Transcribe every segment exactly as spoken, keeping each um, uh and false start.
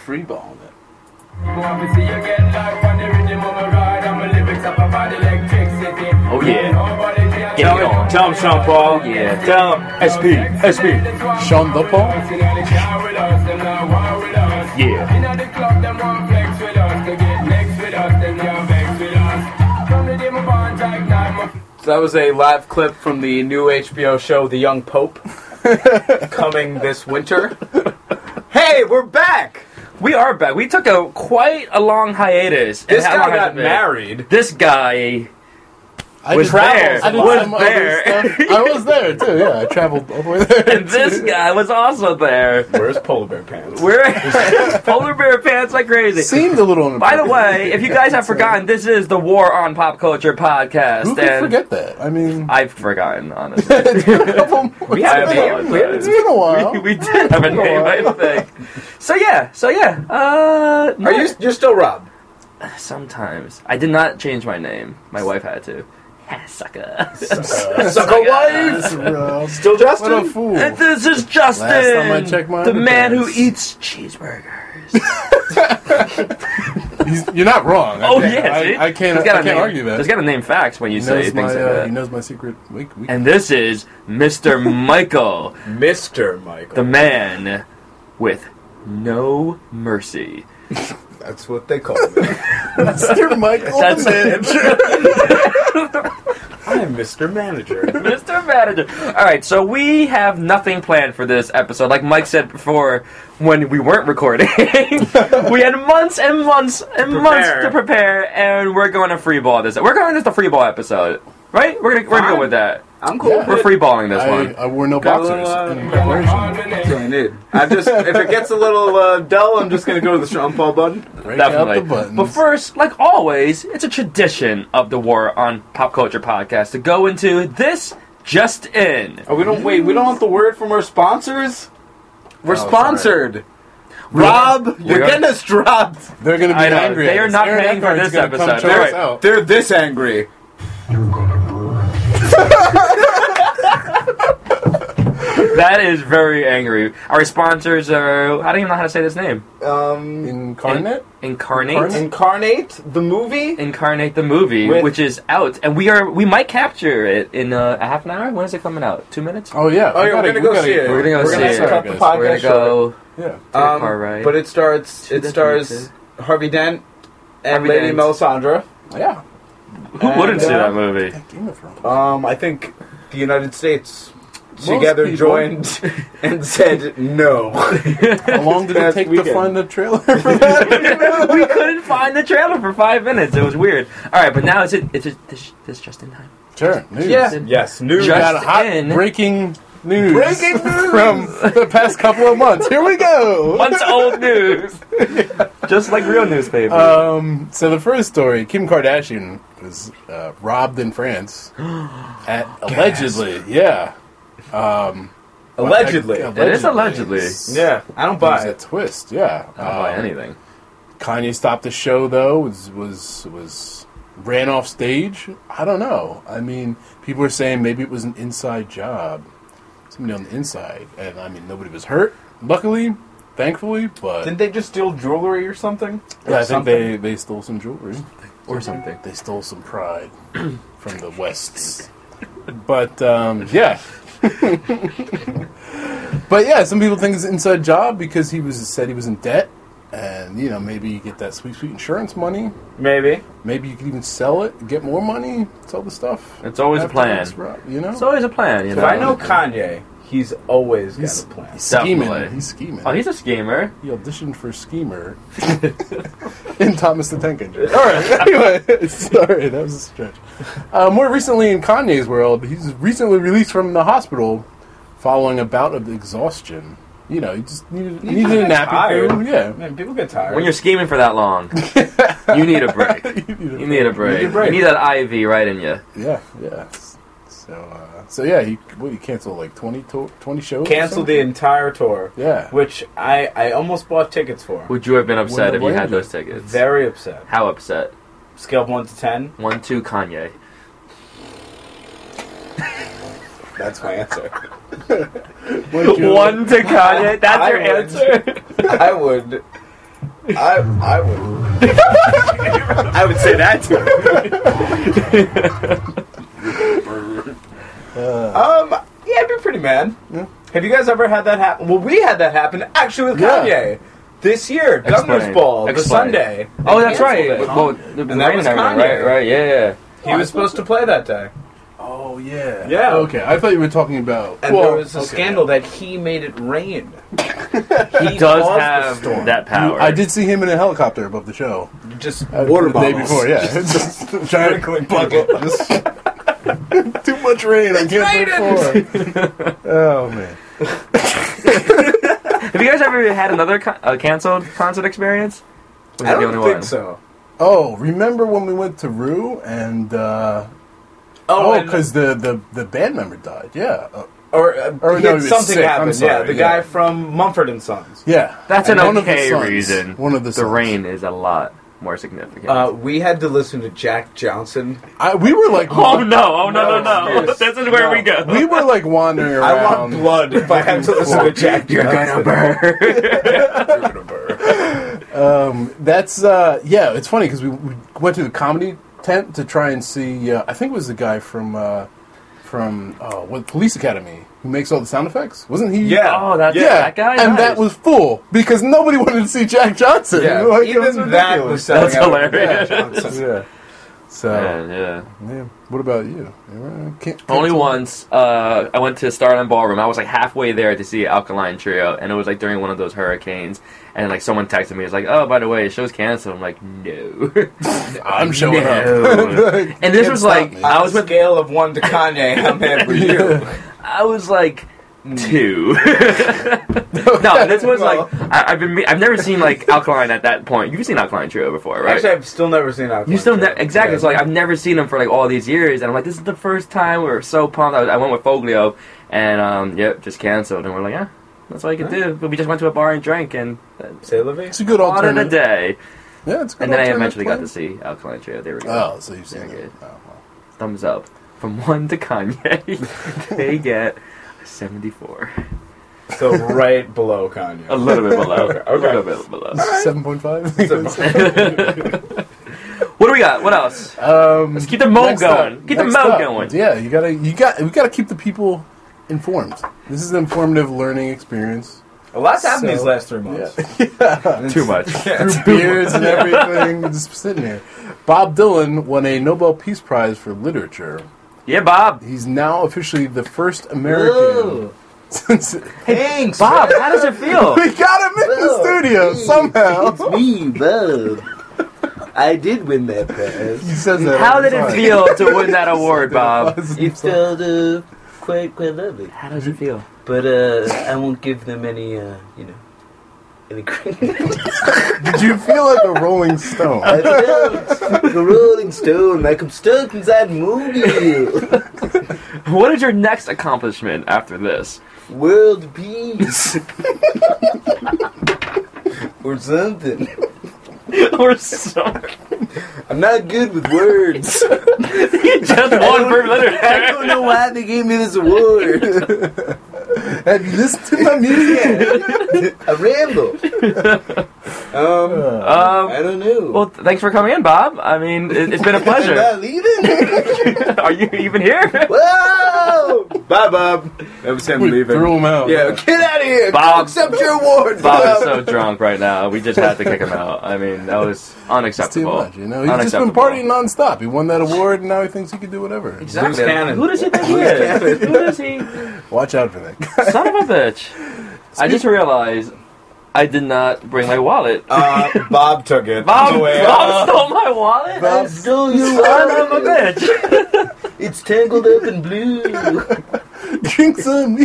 freeballing it. Oh yeah. Get Tell it on. him, tell him, Sean Paul. Yeah. Tell him, S P, S P. Sean the Paul? Yeah. So that was a live clip from the new H B O show, The Young Pope, coming this winter. Hey, we're back! We are back. We took a quite a long hiatus. And This how guy long has got it been? married. This guy I was did there. travel. I did Was some other there. stuff. I was there too. Yeah, I traveled all the way there. and this guy was also there. Where's Polar Bear Pants? We're polar bear pants like crazy. Seemed a little. By the way, if you guys have forgotten, this is the War on Pop Culture podcast. who could and forget that? I mean, I've forgotten, honestly. it's been a couple more. We had a it's been- name. It's been a while. we, we did have a name, I think. So yeah, so yeah. Uh, Are you? You're still Rob? Sometimes I did not change my name. My wife had to. Sucker. Sucker wife. Rob. Still What a Justin? fool. And this is Justin, Last time I checked my the man who underpants. eats cheeseburgers. He's, you're not wrong. I Oh can't- yeah, see? I, I can't. I He's gotta can't name, argue that. He's got to name facts when you He say knows things my. like Uh, that. he knows my secret. Week, week. And this is Mister Michael, Mister Michael. the man with no mercy. That's what they call me. Mister Michael, That's- the manager. I am Mister Manager. Mister Manager. All right, so we have nothing planned for this episode. Like Mike said before, when we weren't recording, we had months and months and To months prepare. to prepare, and we're going to freeball this. We're going to this a freeball episode, right? We're gonna we're gonna go Fine. with that. I'm cool. Yeah. We're freeballing this I, one. I wore no Got a boxers little, uh, in preparation. That's what I need. I just, if it gets a little uh, dull, I'm just gonna go to the Sean Paul button. Break out Definitely. the buttons. But first, like always, it's a tradition of the War on Pop Culture podcast to go into this just in. Oh, we don't wait. We don't want the word from our sponsors. We're Oh, sponsored. Rob, you're gonna- getting us dropped. They're going to be I know, angry. they at are us. not Aaron paying for Eckhart's this gonna come episode. choke They're- us out. They're this angry. That is very angry. Our sponsors are. I don't even know how to say this name. Um, Incarnate? Incarnate. Incarnate? Incarnate the movie. Incarnate the movie, With- which is out, and we are we might capture it in uh, a half an hour. When is it coming out? Two minutes. Oh, yeah. Oh, we yeah, gotta- we're gonna we go gotta- see it. We're gonna go We're see gonna it. cut the Guys. podcast We're gonna go. Yeah. to the Um, car ride. but it starts. To It the stars theater. Harvey Dent and Harvey Lady Dent. Melisandre. Yeah. Who wouldn't see and, uh, that movie? Game of Thrones. Um, I think the United States Most together people- joined and said no. How long did it Past take weekend. to find the trailer for that? We couldn't find the trailer for five minutes. It was weird. All right, but now it's it, it's this, this just in time. Sure. News. Yeah. Yes. News. We Just got a hot in. breaking news. Breaking news! From the past couple of months. Here we go. Once old news, just like real newspaper. Um, so the first story, Kim Kardashian was uh, robbed in France. at allegedly, yeah. Um, Allegedly. like, It is allegedly. Yeah. I don't There's buy a it. twist, yeah. I don't buy Um, anything. Kanye stopped the show though. Was was was ran off stage. I don't know. I mean, people are saying maybe it was an inside job, somebody on the inside, and I mean nobody was hurt. Luckily, thankfully, but Didn't they just steal jewelry or something? yeah, I think something? they they stole some jewelry Or something. They stole some pride from the West. But um, yeah. But yeah, some people think it's an inside job because he was said he was in debt, and you know maybe you get that sweet sweet insurance money. Maybe. Maybe you could even sell it, get more money, sell the stuff. It's always a plan. Afterwards, right, you know, It's always a plan, you If know. I know Kanye, he's always He's- got a plan. he's scheming. Definitely. He's scheming. Oh, he's a schemer. He auditioned for Schemer in Thomas the Tank Engine. All right, anyway, sorry, that was a stretch. Uh, more recently in Kanye's world, he's recently released from the hospital following a bout of exhaustion. You know, he just needed, he needed a nappy tired. poo. Yeah. Man, people get tired. When you're scheming for that long, you need a break. You need a- You need a break. You need a break. You need that I V right in you. Yeah, yeah. So, uh, so yeah, he what he canceled like twenty, to- twenty shows. or Canceled the something? entire tour. Yeah. Which I, I almost bought tickets for. Would you have been upset if Wouldn't you have had blamed those tickets? Very upset. How upset? Scale of one to ten. One, two, Kanye. That's my answer. Would you- One to Kanye. That's I your would. answer. I would I I would. I would say that too. um, yeah, I'd be pretty mad. Yeah. Have you guys ever had that happen? Well, we had that happen actually with Yeah. Kanye this year, Explain. Governor's Ball, the Explain. Sunday. Oh, They that's canceled right. it. Well, the And that rain was and everything, Kanye. right? Right? Yeah, yeah. He was supposed to play that day, Oh yeah. Yeah. Okay, I thought you were talking about. and well, there was a okay. scandal that he made it rain. He does caused the have storm. that power. I did see him in a helicopter above the show. Just Uh, water the bottles. day before, yeah. Just a giant Sprinkling bucket. Just too much rain. I can't perform. Oh man. Have you guys ever had another con- uh, canceled concert experience? Was I that the don't only think one? so. Oh, remember when we went to Rue and uh, Oh, oh, and- because the, the the band member died. Yeah. Uh, or, uh, Or he no, had he was something sick. I'm happened. sorry, yeah, the yeah. guy from Mumford and Sons. yeah. That's And an one of the okay sons- reason. One of the The sons. rain is a lot more significant. Uh, we had to listen to Jack Johnson. I, we were like. oh no! Oh no! No! No, No! yes. This is where No. we go. We were like wandering around. I want blood if I have to listen to Jack You're Johnson. gonna burn. You're gonna burn. Um, that's uh, yeah. It's funny because we, we went to the comedy tent to try and see. Uh, I think it was the guy from uh, from uh, what Police Academy who makes all the sound effects. Wasn't he? Yeah. Oh, that's yeah. that guy. And Nice. that was full because nobody wanted to see Jack Johnson. Yeah, Like, it was even that ridiculous. was selling That's out for hilarious. Jack Johnson. Yeah. So Man, yeah. yeah. What about you? You ever- can't- Only can't- once. Uh, I went to Starland Ballroom. I was like halfway there to see Alkaline Trio, and it was like during one of those hurricanes. And like someone texted me, it's like, "Oh, by the way, show's canceled." I'm like, "No." I'm showing No. up. And this Can't was stop like, me. I On was a with, scale of one to Kanye, how mad were you? I was like two. No, this was like, I, I've been, I've never seen like Alkaline at that point. You've seen Alkaline Trio before, right? Actually, I've still never seen Alkaline You still Trio. ne- exactly. Yeah. So like I've never seen them for like all these years, and I'm like, this is the first time. We were so pumped. I, was, I went with Foglio, and um, yep, just canceled. And we're like, yeah, that's all you can do. But we just went to a bar and drank, and Say Livy? It's a good all in a alternative. day. Yeah, it's a good And then I alternative eventually got plan. to see Alkaline Trio. They were good. Oh, so you've seen They're it. good. Oh, well. Thumbs up from one to Kanye. They get a seventy-four, So right below Kanye. a little bit below. Okay, A little okay. bit below. seven point five. What do we got? What else? Um, Let's keep the mo next going. up, Keep the next mo up. going. Yeah, you gotta, you got, we gotta keep the people informed. This is an informative learning experience. A lot's happened So- these last three months. Yeah, Too much. through beers and everything, just sitting here. Bob Dylan won a Nobel Peace Prize for Literature. Yeah, Bob. He's now officially the first American since Thanks, Bob, how does it feel? we got him in the studio somehow. It's me, Bob. I did win that prize. He says that. How all the did it time. feel to win that award, Bob? It felt uh, quite quite lovely, How does it feel? but uh, I won't give them any, uh, you know, any credit. Did you feel like a Rolling Stone? I felt like a Rolling Stone, like I'm stuck inside a mobile. What is your next accomplishment after this? World peace, or something. Or so. I'm not good with words. Just one per I literature. don't know why they gave me this award. Have you listened to my music? I ramble. Um, Um, I don't know. well, th- thanks for coming in, Bob. I mean, it, it's been a Am I pleasure. leaving? Are you even here? Whoa! Bye, Bob. That was him We leaving. threw him out. Yeah, get out of here. Bob. Accept your award. Bob is so drunk right now. We just had to kick him out. I mean, that was It's too unacceptable. much, you know. He's just been Unacceptable. partying nonstop. He won that award, and now he thinks he can do whatever. Exactly. Loose cannon. Who does he think he is? Who does he? Watch out for that guy. Son of a bitch. I just realized I did not bring my wallet. Uh, Bob took it. Bob, on the way Bob out. stole my wallet? I stole your Son of a wallet. bitch. It's tangled up in blue. Drink some.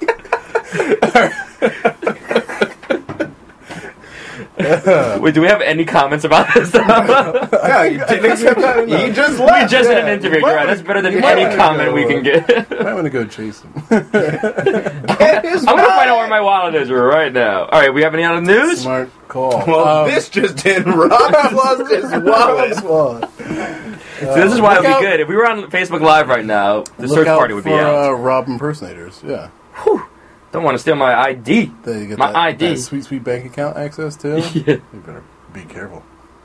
Wait, do we have any comments about this stuff? No, you didn't accept that. You just we left. just did Yeah, an interview, you might right? That's better than you might any wanna comment go, we can uh, get. Might want to go chase him. I'm gonna find out where my wallet is right now. All right, we have any other news? Smart call. Well, Um, this just in. Rob lost his wallet. wallet. So this is why it would Look be out- good if we were on Facebook Live right now. The Look search out party would be for, out. Uh, Rob impersonators. Yeah. Don't want to steal my I D. They get My that, I D. that sweet, sweet bank account access too. Yeah. You better be careful.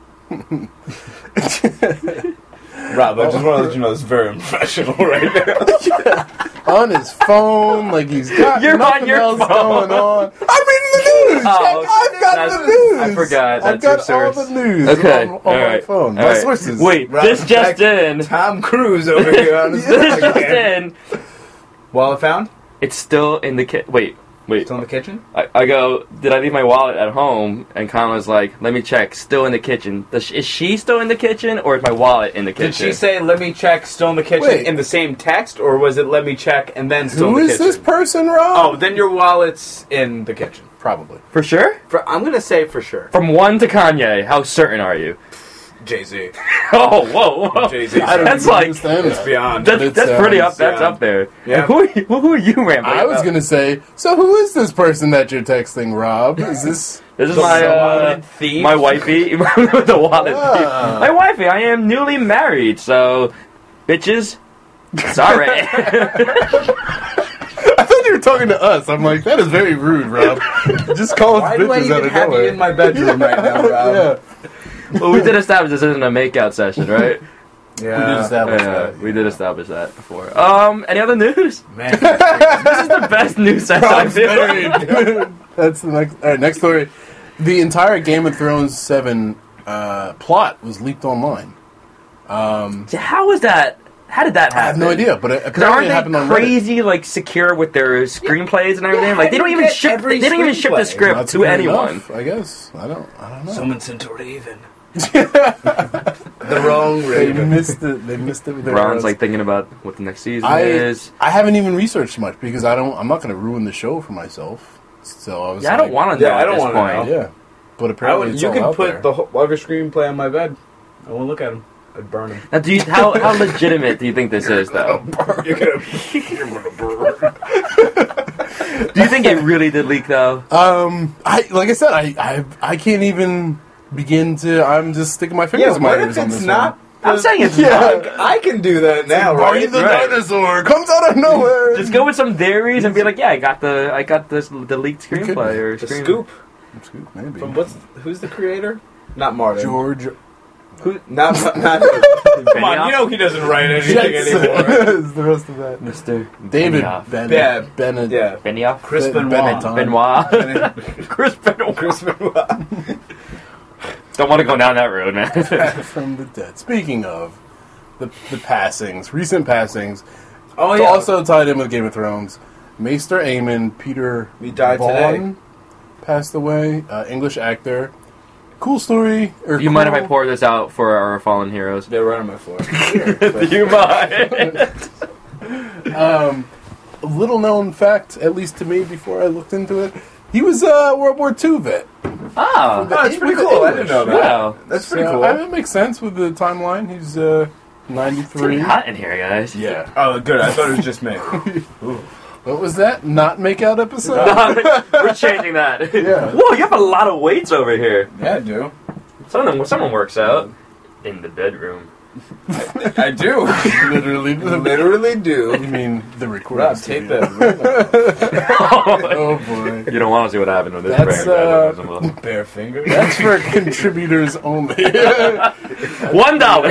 Rob, I just want to let you know this is very unprofessional right now. On his phone, like he's got You're nothing on your else phone. going on. I'm reading the news. Oh, I've got that's- the news. I forgot, I've that's got your all source. the news Okay, on, on all my right, phone. all My right. sources. Wait, Rob, this just back- in. Tom Cruise over here on his This just podcast. in. Wallet found? It's still in the kit. Wait, wait. Still in the kitchen? I, I go, did I leave my wallet at home? And Connor's like, let me check. Still in the kitchen. Does she, is she still in the kitchen, or is my wallet in the kitchen? Did she say, let me check, still in the kitchen, Wait. in the same text, or was it, let me check, and then still Who in the is kitchen? this person, Rob? Oh, then your wallet's in the kitchen. Probably. For sure? For, I'm going to say for sure. From one to Kanye, how certain are you? Jay-Z. Oh, whoa, whoa. Jay-Z. I don't That's even like- understand It's that. beyond. That's, It that's pretty up. sounds, That's yeah. up there. Yeah. Who, are you, who are you rambling I was about? gonna say. So who is this person that you're texting, Rob? Is this? This is The my uh, wallet thief. my wifey. The wallet Ah. thief. My wifey. I am newly married, so bitches. Sorry. I thought you were talking to us. I'm like, that is very rude, Rob. Just call us Why do I bitches out even of have you nowhere. in my bedroom right now, Rob? yeah. Well, we did establish this isn't a makeout session, right? Yeah. We did establish Yeah, that. we did establish that before. Um, any other news? Man. This is the best news session I Rob's feel. married. That's the next. All right, next story. The entire Game of Thrones seven uh, plot was leaked online. Um, How was that? How did that happen? I have no idea, but it, Because apparently aren't it happened they on Reddit. crazy, like secure with their screenplays and everything? Yeah, like they how don't do you even get ship. every They don't even ship the screenplay? script Not to secure anyone. enough, I guess. I don't. I don't know. Someone sent a raven. The wrong They raven. missed it. They missed it with their Ron's arrows. like thinking about what the next season I is. I haven't even researched much because I don't. I'm not going to ruin the show for myself. So I was. Yeah, I like, don't want to know Yeah, I at don't this wanna point. know. Yeah, but I apparently would, it's you all can out put there. the whole, every screenplay on my bed. I won't look at him. I'd burn him. Now, do you, how how legitimate do you think this is, though? You're gonna, you're gonna burn. Do you think it really did leak, though? Um, I like I said, I I I can't even begin to. I'm just sticking my fingers Yeah, in my what ears if on it's this not? I'm saying it's Yeah. not. I can do that now, Barney right? the Right. dinosaur comes out of nowhere. Just go with some theories and be like, yeah, I got the I got this the leaked could screenplay be. or The screen- scoop Scoop, maybe. from what's who's the creator? Not Martin. George Who? Not not. not come on, you know he doesn't write anything Jetson anymore. is the rest of that. Mister David Benioff. Ben, Yeah. Bennett. Yeah, Benioff? Chris Ben- Benoit. Benetton. Benoit. Chris Benoit. Chris Benoit. Don't want to go down that road, man. from the dead. Speaking of the the passings, recent passings, Oh it's yeah. also tied in with Game of Thrones. Maester Aemon Peter He died Vaughan passed away. Uh, English actor. Cool story. Or Do you mind if I cool- pour this out for our fallen heroes? They're right on my floor. Do you mind? Um, a little known fact, at least to me, before I looked into it, he was a World War Two vet. Oh, Oh, that's pretty With cool. I English. didn't know that. wow. That's pretty So, cool. I mean, it makes sense with the timeline. He's uh, It's ninety-three. pretty hot in here, guys. Yeah. Oh, good. I thought it was just me. What was that? Not make out episode? We're changing that. Yeah. Whoa, you have a lot of weights over here. Yeah, I do. Someone, someone works out in the bedroom. I do. Literally. Literally do. You mean the recording Rob, tape studio. that. Oh boy. You don't want to see what happened with this That's, prank, uh, guys. Bare finger. That's for contributors only. One dollar.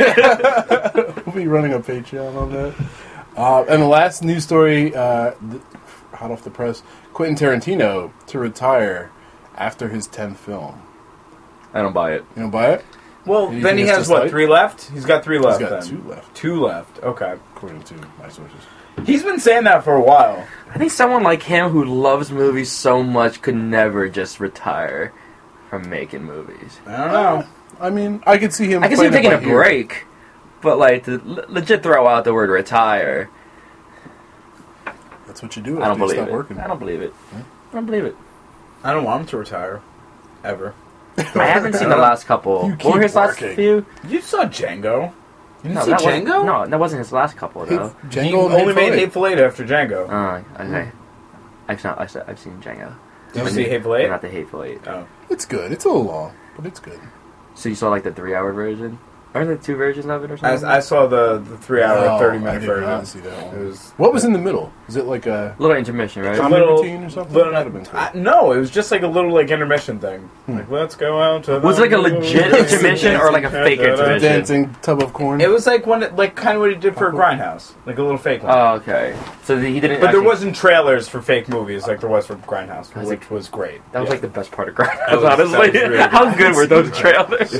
We'll be running a Patreon on that. Uh, and the last news story, uh, th- hot off the press, Quentin Tarantino to retire after his tenth film. I don't buy it. You don't buy it? Well, You then think he it's has just what? light? Three left. He's got three left. He's got then. two left, Two left. Okay. according to my sources. He's been saying that for a while. I think someone like him who loves movies so much could never just retire from making movies. I don't know. I mean, I could see him. I can see him playing taking it a by ear. break, but like to le- legit throw out the word retire, That's what you do I don't after you believe stop it. working. I don't believe it. I don't believe it. I don't want him to retire. Ever. I haven't seen the last couple. You What were keep his last working. few? You saw Django. You didn't No, see that wasn't- Django? No, that wasn't his last couple though. Django He and only Hateful made Eight. Hateful Eight after Django. Oh, okay. I've not. I've, I've seen Django. Did you But see Hateful Eight? Not the Hateful Eight. Oh. It's good. It's a little long, but it's good. So you saw like the three-hour version? Aren't there two versions of it or I, something? I saw the, the three hour, Oh, thirty I minute did version. not see that one. It was What was in the middle? Is it like a little intermission, right? comedy little- routine or something? little- That'd have been cool. I, no, it was just like a little like intermission thing. Like, let's go out to. Was the- it like a legit intermission or like a fake intermission? Dancing tub of corn. It was like one, like kind of what he did for Grindhouse, like a little fake one. Oh, okay. So the, he didn't. but actually, there wasn't trailers for fake movies like there was for Grindhouse, Was which it- was great. That was Yeah. like the best part of Grindhouse, That was- that honestly. was really good. How good were those trailers?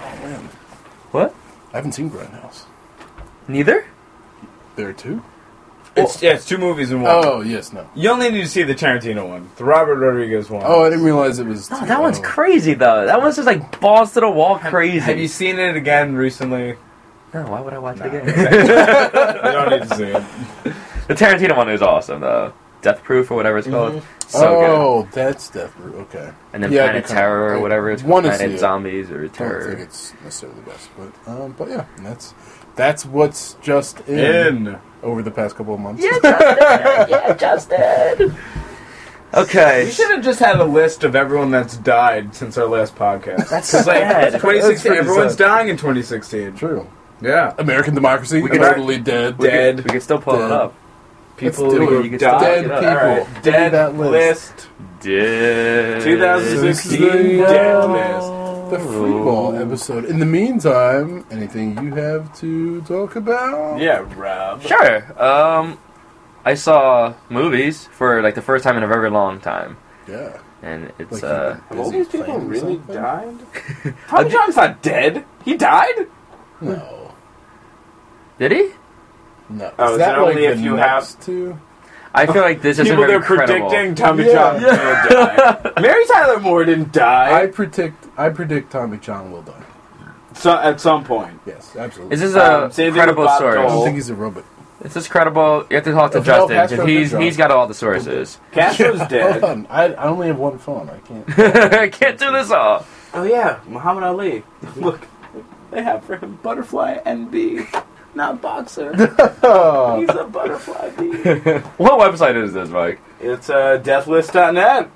What? I haven't seen Grindhouse. Neither? There are two? It's yeah, it's two movies in one. Oh, yes, no. You only need to see the Tarantino one, the Robert Rodriguez one. Oh, I didn't realize it was. No, two. that one's Oh. crazy though. That one's just like balls to the wall crazy. Have you seen it again recently? No, why would I watch Nah, it again? exactly. You don't need to see it. The Tarantino one is awesome though. Death Proof or whatever it's called. So good. Oh, that's Death Row. Okay. And then Yeah, Planet because Terror or I whatever it's wanna called. see Planet it. Zombies or I don't Terror. think it's necessarily the best, but um, but yeah, that's that's what's just in, In. over the past couple of months. Yeah, Justin. yeah, Justin. Okay. You should have just had a list of everyone that's died since our last podcast. That's 'Cause, like sad. twenty That's sixteen, pretty everyone's sad. dying in twenty sixteen. True. Yeah, American democracy, We can- totally dead. We Dead. Could, we could still pull Dead. it up. people Let's do who it. You can died. still Dead look it up. people. All right. Give me Dead that list. list. Dead. twenty sixteen This is dead the, list. The free ball episode. In the meantime, anything you have to talk about? Yeah, Rob. Sure. Um, I saw movies for like the first time in a very long time, Yeah. and it's Like, uh. Have all these people Playing really something? died? Tommy John's not dead. He died? No. Did he? No. Oh, is is that it like only if the you next two? I feel like this isn't People very they're credible. predicting Tommy Yeah. John will die. Mary Tyler Moore didn't die. I predict. I predict Tommy John will die. So, at some point. Yes, absolutely. Is this a Um, same thing with credible Bob I don't source? Dole. think he's a robot. Is this credible? You have to talk to Oh, Fidel Justin Castro because he's did he's got all the sources. Castro's Hold dead. on. I, I only have one phone. I can't. I can't do this all. Oh yeah, Muhammad Ali. Look, they have for him Butterfly N B, not boxer. He's a Butterfly B. What website is this, Mike? It's uh, deathlist dot net.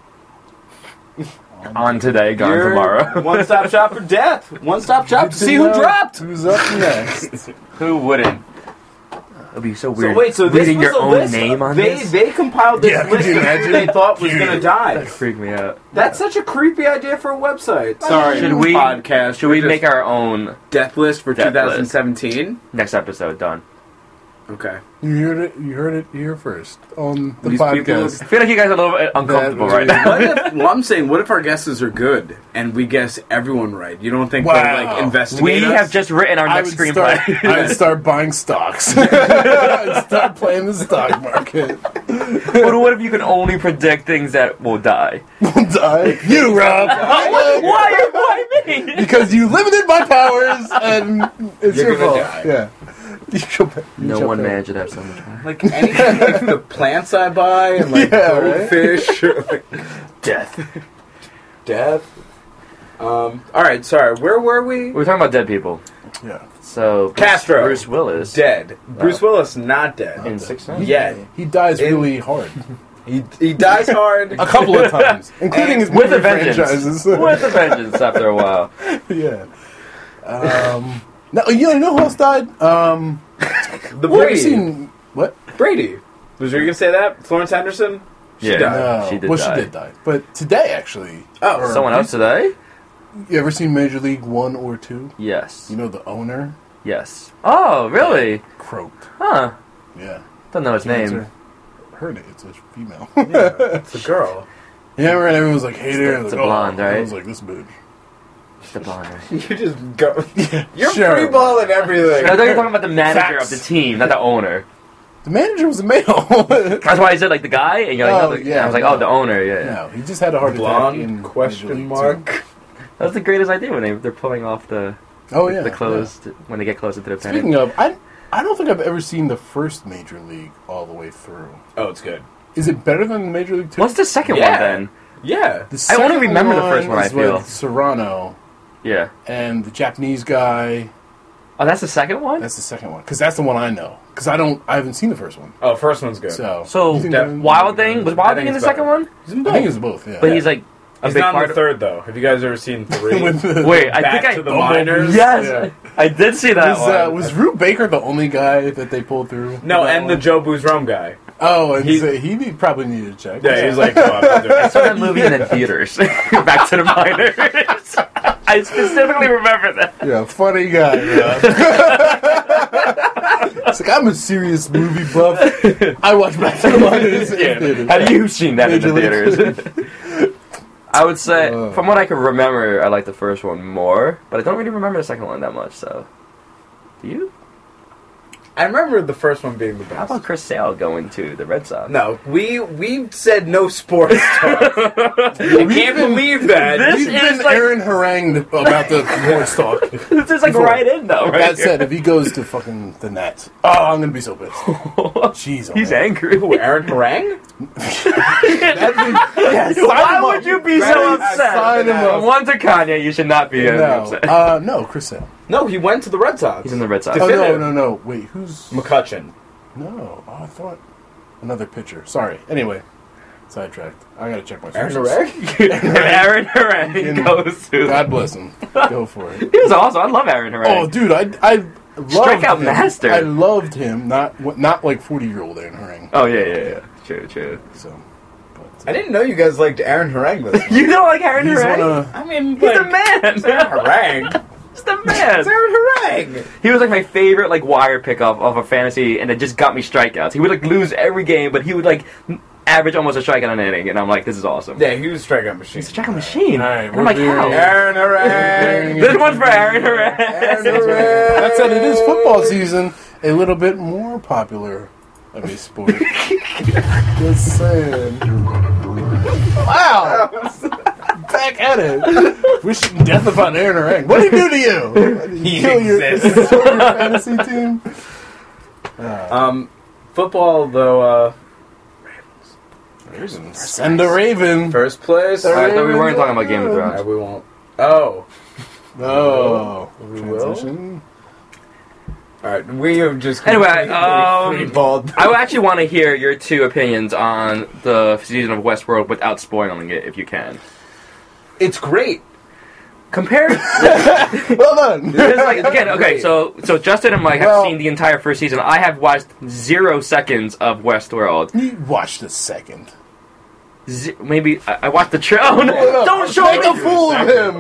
On today, gone Your tomorrow. one-stop shop for death. One-stop shop to see who know dropped. Who's up next? Who wouldn't? It'd be so So weird. wait, so this reading was your a own list. name on they, this. They compiled this Yeah, could list you of who imagine? they thought was going to die. Freak me out. That's such a creepy idea for a website. Sorry, Should we podcast. Should we make our own death list for Death twenty seventeen? next episode? Done. Okay. You heard it. You heard it here first on the These podcast. I feel like you guys are a little bit uncomfortable That right was- now. What if, well, I'm saying, what if our guesses are good and we guess everyone right? You don't think they'll Wow. like investigate We us? have just written our I next would start. screenplay. I would start buying stocks. I'd start playing the stock market. But what if you can only predict things that will die? Die. You, Rob. Why? Why me? Because you limited my powers, and it's You're your gonna fault. die. Yeah. You shall pay- you No shall one pay. man should have so much power. like anything, like the plants I buy and like Yeah, right? goldfish, or, like, Death. death. Um. All right. Sorry. Where were we? We were talking about dead people. Yeah. So Bruce, Castro. Bruce Willis Dead. Bruce Willis not dead. in Six Sense. Yet. He dies In- really hard. He he dies hard. A couple of times, including his With movie a vengeance. franchises. With a vengeance after a while. Yeah. Um. No, you know who else died? Um. The You ever Brady. seen what? Brady. Was you gonna say that? Florence Henderson. She Yeah. died. No. she did well, die. she did die. But today, actually. Oh, Or- Someone else today? You ever seen Major League One or Two? Yes. You know the owner Yes. Oh, really? croaked. Huh. Yeah. Don't know his Cancer. name. Her name. It's a female. Yeah, it's a girl. Yeah, right. Everyone was like, "Hate her." It's Like, a blonde, oh. right? I was like, "This bitch." The blonde. right? You just go. You're Sure. free balling everything. I thought you were talking about the manager Facts. of the team, not the owner. The manager was a male. That's why I said like the guy, and you're like, Oh, no, the, yeah, I was like, no. oh, the owner. Yeah. yeah. No, he just had a heart attack. in Blonde? Major Question League mark. That was the greatest idea when they they're pulling off the Two. Oh yeah. the clothes to, when they get closer to the pennant. Speaking of, I I don't think I've ever seen the first Major League all the way through. Oh, it's good. Is it better than Major League Two? What's the second Yeah. one then? Yeah. The I only second remember the first one, I is feel. with Serrano Yeah. and the Japanese guy. Oh, that's the second one. That's the second one because that's the one I know. Because I don't, I haven't seen the first one. Oh, first one's good. So, So you think Def- that- Wild Thing was I Wild think Thing in the it's second better. one, He's in I both. think it's both. Yeah. but he's like a He's big not in part the of. third though. Have you guys ever seen three? With the- Wait, I Back think I. to the Bumblebee. minors. Yes, Yeah. I did see that Was, uh, one. was Rue Baker the only guy that they pulled through? No, That and the one? Joe Boo's Rum guy. Oh, and He- so he need, probably needed a check. Yeah, he's like, come on, I'll do I it. saw that movie in the theaters. Back to the minors. I specifically remember that. Yeah, funny guy, man. It's like, I'm a serious movie buff. I watch Back to the Minors in theaters. Had you seen that in the Major League. theaters? I would say, Uh. from what I can remember, I like the first one more, but I don't really remember the second one that much. So, do you? I remember the first one being the How best. about Chris Sale going to the Red Sox? No, we we said no sports talk. I can't believe that. This We've is been like- Aaron harangued about the sports talk. This is like Before. right in though, right? That said, if he goes to fucking the Nets, oh, I'm gonna be so pissed. Jeez, oh, He's man. angry. Who, Aaron Harang? Yes, Why sign him would up. you be so Ready? upset? Sign him up. One to Kanye, you should not be No, upset. uh, no, Chris Sale. No, he went to the Red Sox. He's in the Red Sox. Oh no, Definitive. no, no. Wait, who's? McCutcheon. No, oh, I thought another pitcher. Sorry. Anyway, sidetracked. I gotta check my Aaron sources. Harang? Aaron Harang goes to. God bless him. Go for it. He was awesome. I love Aaron Harang. Oh, dude, I I loved Strikeout him. master. I loved him. Not not like forty year old Aaron Harang. Oh yeah, yeah, yeah. True, true. So, but, I didn't know you guys liked Aaron Harang this much. You don't like Aaron He's Harang? one of I mean, He's the man. Aaron Harang. He's the man. It's Aaron Harang. He was like my favorite like wire pickup of a fantasy, and it just got me strikeouts. He would like lose every game, but he would like average almost a strikeout an inning, and I'm like, this is awesome. Yeah, he was strikeout machine. He's a strikeout machine. All right, And I'm like, we're how? doing- Aaron Harang. This one's for Aaron Harang. Aaron Harang. that said, it is football season. A little bit more popular of a sport. Just saying. Wow. Back at it. Wishing death upon Aaron Harang. What did he do to you? Did he He kill your, exists. kill your fantasy team? Uh, Um, football though. Uh, Ravens. Send a Raven. first place. All I thought we weren't talking about Game of Uh, Thrones. we won't. Oh. Oh. We will. Transition. All right. We have just Anyway, completely um, free-balled. I would actually want to hear your two opinions on the season of Westworld without spoiling it, if you can. It's great. Compared, Well done. because, like, again, okay, so so Justin and Mike have Well- seen the entire first season. I have watched zero seconds of Westworld. You watched a second. Z- maybe I, I watched the trailer. Oh, no, don't show Make me a fool of him.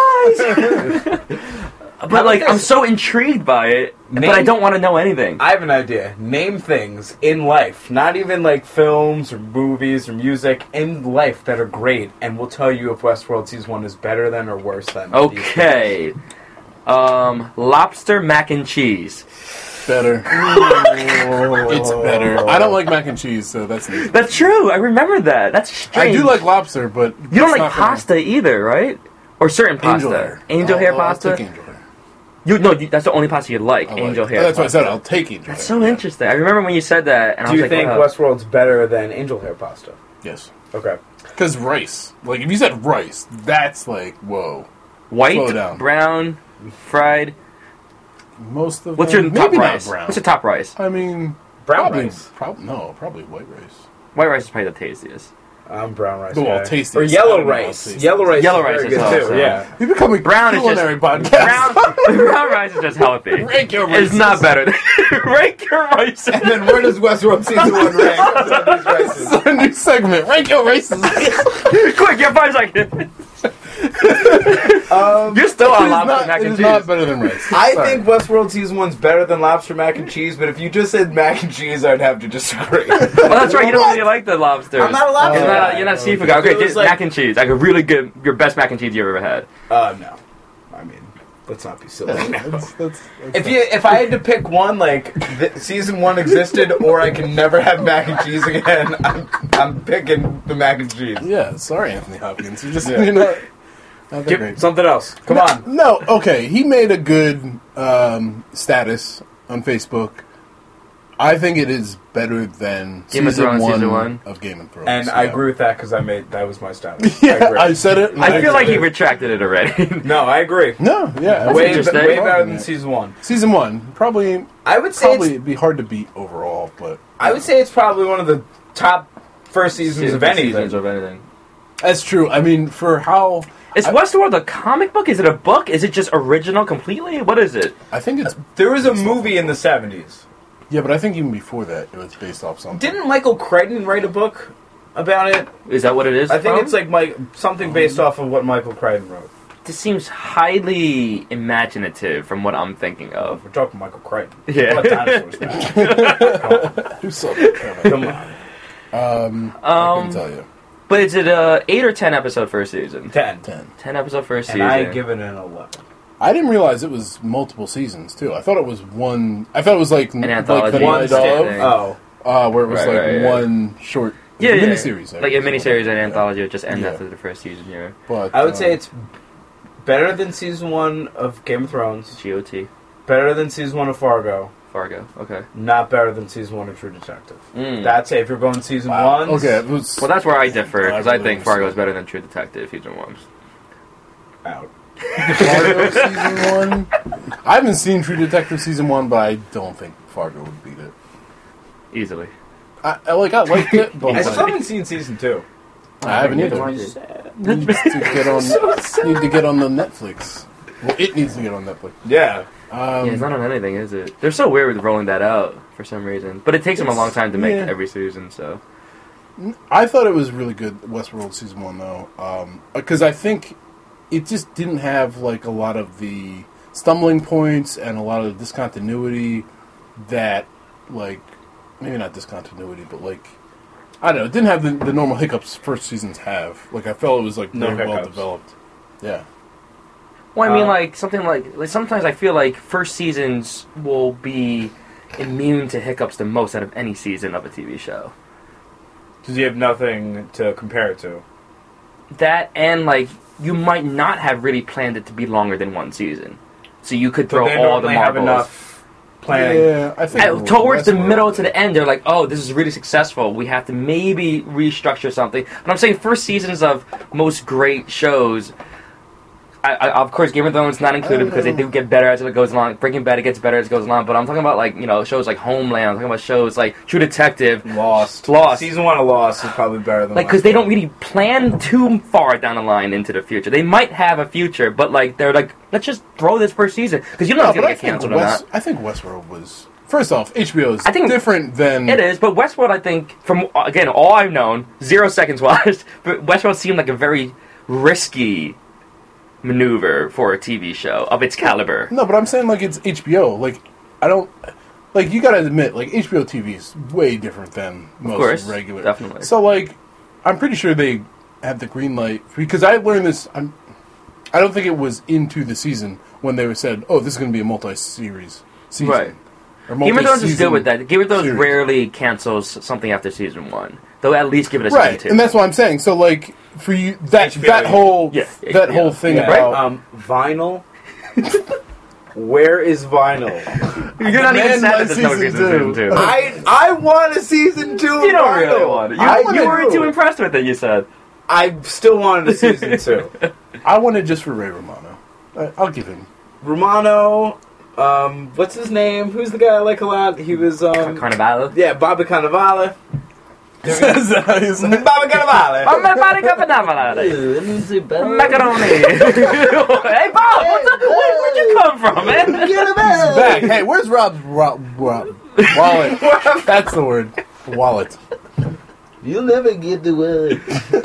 my eyes. But like, I'm so intrigued by it, but I Name- don't want to know anything. I have an idea. Name things in life, not even like films or movies or music, in life that are great, and we'll tell you if Westworld Season one is better than or worse than. these things. Okay. Um, lobster mac and cheese. Better. It's better. I don't like mac and cheese, so that's neat. That's true. I remember that. That's I strange. do like lobster, but You don't it's like not gonna- pasta either, right? Or certain pasta. Angel hair. Angel I'll- hair I'll pasta. take angel hair. You no, you, that's the only pasta you like. I angel like- hair. That's what I said. pasta. I'll take angel That's hair. so interesting. I remember when you said that, and I Do was you like, think wow. Westworld's better than Angel Hair Pasta? Yes. Okay. Because rice. Like, if you said rice, that's like, whoa. Slow white, down. brown, fried? Most of What's your them, top maybe rice? not brown. What's your top rice? I mean, Brown probably, rice. Prob- no, probably white rice. White rice is probably the tastiest. I'm brown rice. Well, guy. tastiest. Or I yellow don't know about rice. tastiest. Yellow rice. Yellow is rice very is good awesome. too. Yeah. You're becoming Brown is just- culinary podcast. Brown, brown rice is just healthy. Rank your It's rices. not better. Rank your rice. And then where does Westworld Season one rank on these races? This is a new segment. Rank your races. Quick, you have five seconds. Um, You're still It on is lobster not, mac it and is cheese. not better than rice. I Sorry. think Westworld Season one's better than lobster mac and cheese, but if you just said mac and cheese, I'd have to disagree. Well, that's right. You don't What? really like the lobsters. I'm not a lobster You're not, guy. you're not a Okay. seafood guy. Okay, It was just like- mac and cheese. Like a really good, your best mac and cheese you've ever had. Uh, no. I mean, let's not be silly now. That's, that's, that's If you, if I had to pick one, like th- season one existed, or I can never have mac and cheese again, I'm, I'm picking the mac and cheese. Yeah, sorry, Anthony Hopkins. You're just Yeah. you're not, not that Give great. something else. Come no, on. No, okay. He made a good um, status on Facebook. I think it is better than Game of season, Thrones, one season one. of Game of Thrones. And I yeah. agree with that because I made that was my status. Yeah, I agree. I said it. and I feel like he agree. retracted it already. no, I agree. No, yeah, That's Way, interesting. way better than Yeah. season one. Season one probably I would say probably it's, it'd be hard to beat overall, but I would say it's probably one of the top first seasons of anything. Seasons of anything. That's true. I mean, for how Is I- Westworld a comic book? Is it a book? Is it just original completely? What is it? I think it's There was a movie in the seventies. yeah, but I think even before that, it was based off something. Didn't Michael Crichton write a book about it? Is that what it is? I think from? it's like Mike, something based off of what Michael Crichton wrote. This seems highly imaginative from what I'm thinking of. We're talking Michael Crichton. Yeah. What dinosaurs, man? Do something. Come on. Um, I Um, can tell you. But is it a eight or ten episode first season? Ten. Ten. Ten episode first And season. I give it an eleven. I didn't realize it was multiple seasons too. I thought it was one. I thought it was like An like anthology. the One Night stint. of, Oh. uh, where it was Right, like right, yeah. one short yeah, yeah, miniseries. I like a guess, or miniseries and whatever. anthology would just end Yeah. after the first season. Yeah, But I would uh, say it's better than season one of Game of Thrones. G O T, Better than season one of Fargo. Fargo. Okay. Not better than season one of True Detective. Mm. That's it. If you're going season wow. one. Okay, it was Well, that's where I differ because I really think was- Fargo is better than True Detective season one. Out. Fargo season one. I haven't seen True Detective season one, but I don't think Fargo would beat it. Easily. I, I like I liked it, but I like, still haven't seen season two. I haven't either. Neither. Needs to get on. Need to get on the Netflix. Well, it needs to get on Netflix. Yeah. Um, Yeah, it's not on anything, is it? They're so weird with rolling that out for some reason. But it takes them a long time to make Yeah. every season, so. I thought it was really good, Westworld season one, though, because I think it just didn't have like a lot of the stumbling points and a lot of the discontinuity that, like, maybe not discontinuity, but like, I don't know, it didn't have the, the normal hiccups first seasons have. Like, I felt it was like No very well hiccups. developed. Yeah. Well, I mean, Uh, like, something like, like. Sometimes I feel like first seasons will be immune to hiccups the most out of any season of a T V show. Because you have nothing to compare it to. That and, like, you might not have really planned it to be longer than one season. So you could But throw they all the normally have marbles. enough planning. Yeah, I think At- towards the Westworld- middle to the end, they're like, "Oh, this is really successful. We have to maybe restructure something." But I'm saying first seasons of most great shows. I, I, of course, Game of Thrones not included because they do get better as it goes along. Breaking Bad, it gets better as it goes along. But I'm talking about like you know shows like Homeland. I'm talking about shows like True Detective. Lost. Lost. Season one of Lost is probably better than Like, because they Westworld. don't really plan too far down the line into the future. They might have a future, but like they're like, let's just throw this first season because you know No, it's but gonna I get think, canceled or West, not. I think Westworld was first off H B O is I think- different than It is, but Westworld, I think, from again all I've known, zero seconds watched, but Westworld seemed like a very risky maneuver for a T V show of its caliber. No, but I'm saying like it's H B O. Like I don't like you gotta admit like H B O T V is way different than most course, regular. definitely. So like I'm pretty sure they had the green light because I learned this. I'm, I don't think it was into the season when they were said, "Oh, this is going to be a multi-series season." Right. Or Game of Thrones is multi-season good with that. Game of Thrones series. rarely cancels something after season one. They'll at least give it a Right, season two. and that's what I'm saying. So like for you, that H B O, that yeah. whole Yeah, that H B O. whole thing Yeah. about Um, vinyl. Where is vinyl? You're not even demand sad my that there's no season season two. two. I I want a season two. You of don't vinyl. really want it. You, I you do. weren't too impressed with it, you said. I still wanted a season two. I wanted just for Ray Romano. I, I'll give him. Romano. Um, what's his name? Who's the guy I like a lot? He was um, Carnival. yeah, Bobby Cannavale. Is that how you say it? Bobby Cannavale. Ew, that means it better. Macaroni. Hey, Bob, what's up? Where, where'd you come from, man? Get him out. Back. Hey, where's Rob's Rob, Rob, wallet? That's the word. Wallet. You'll never get the word.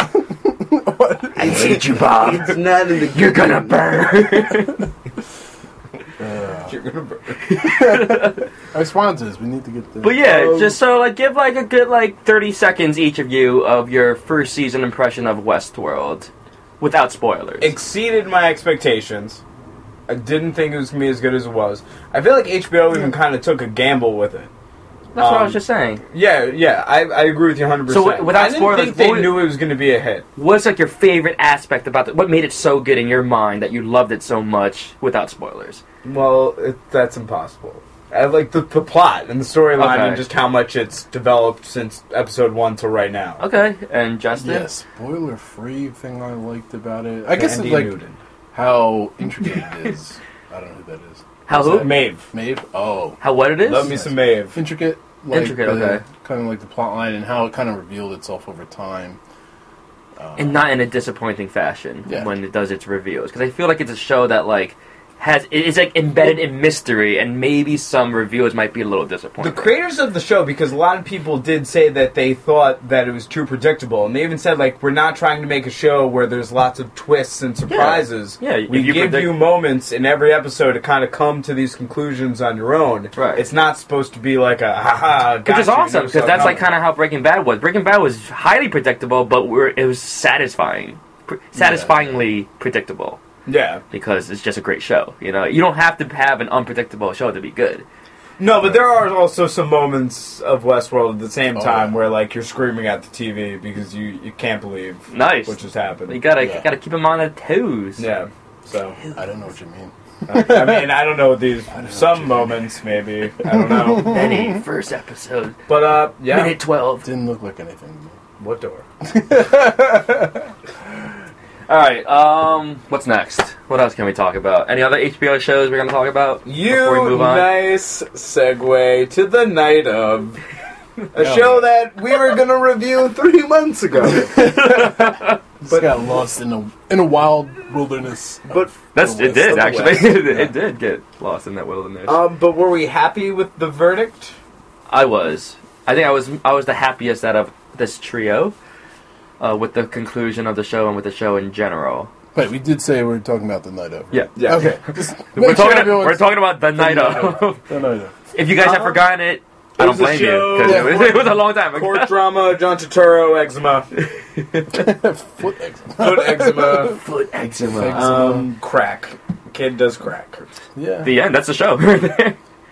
I hate you, Bob. It's not in the. You're gonna burn. You're gonna burn. Our sponsors. We need to get the. But yeah, Um, just so like give like a good like thirty seconds each of you of your first season impression of Westworld, without spoilers. Exceeded my expectations. I didn't think it was gonna be as good as it was. I feel like H B O even kind of took a gamble with it. That's what I was um, just saying. Yeah, yeah, I, I agree with you one hundred percent. So, wi- without I didn't spoilers, think they what would- knew it was going to be a hit. What's like your favorite aspect about it? What made it so good in your mind that you loved it so much without spoilers? Well, it, that's impossible. I like the, the plot and the storyline Okay. and just how much it's developed since episode one to right now. Okay, and Justin. yeah, spoiler-free thing I liked about it. I guess Andy it's like Newton. how intricate it is. I don't know who that is. How who? Maeve. Maeve. Oh, How what it is? Love me some Maeve. intricate. Like Intricate, the, okay. Kind of like the plot line and how it kind of revealed itself over time. Um, And not in a disappointing fashion Yeah. when it does its reveals. Because I feel like it's a show that, like, has it's like embedded in mystery, and maybe some reviewers might be a little The disappointed. creators of the show, because a lot of people did say that they thought that it was too predictable, and they even said, like, we're not trying to make a show where there's lots of twists and surprises. Yeah, if we you give predict- you moments in every episode to kind of come to these conclusions on your own. Right. It's not supposed to be like a haha. Which is awesome, because that's like kind of how Breaking Bad was. Breaking Bad was highly predictable, but we're, it was satisfying. Pre- satisfyingly predictable. Yeah. Because it's just a great show. You know, you don't have to have an unpredictable show to be good. No, but there are also some moments of Westworld at the same Oh, time yeah. where, like, you're screaming at the T V because you, you can't believe Nice. what just happened. You gotta Yeah. gotta keep them on their toes. Yeah. So, I don't know what you mean. I mean, I don't know these. don't know what Some you- moments, maybe. I don't know. Benny, first episode, But, uh, yeah. minute twelve. Didn't look like anything to me. What door? All right. Um, what's next? What else can we talk about? Any other H B O shows we're gonna talk about before we You move on? nice segue to the night of a Oh. show that we were going to review three months ago. Just got lost in a in a wild wilderness. But That's The it. Did West. actually? The West. it did get lost in that wilderness. um, but were we happy with the verdict? I was. I think I was. I was the happiest out of this trio, uh, with the conclusion of the show and with the show in general. Wait, we did say we were talking about the night of. Yeah. Yeah. Okay. Just We're make sure talking. everyone's- We're talking about the night night of. The night of. If you guys have Uh, forgotten it, I it don't was a blame you show- because Yeah. it, was- it was a long time ago. Court drama, John Turturro, eczema, Foot eczema. foot eczema, Foot eczema. Eczema. um, crack. Kid does crack. Yeah. The end. That's the show. right there.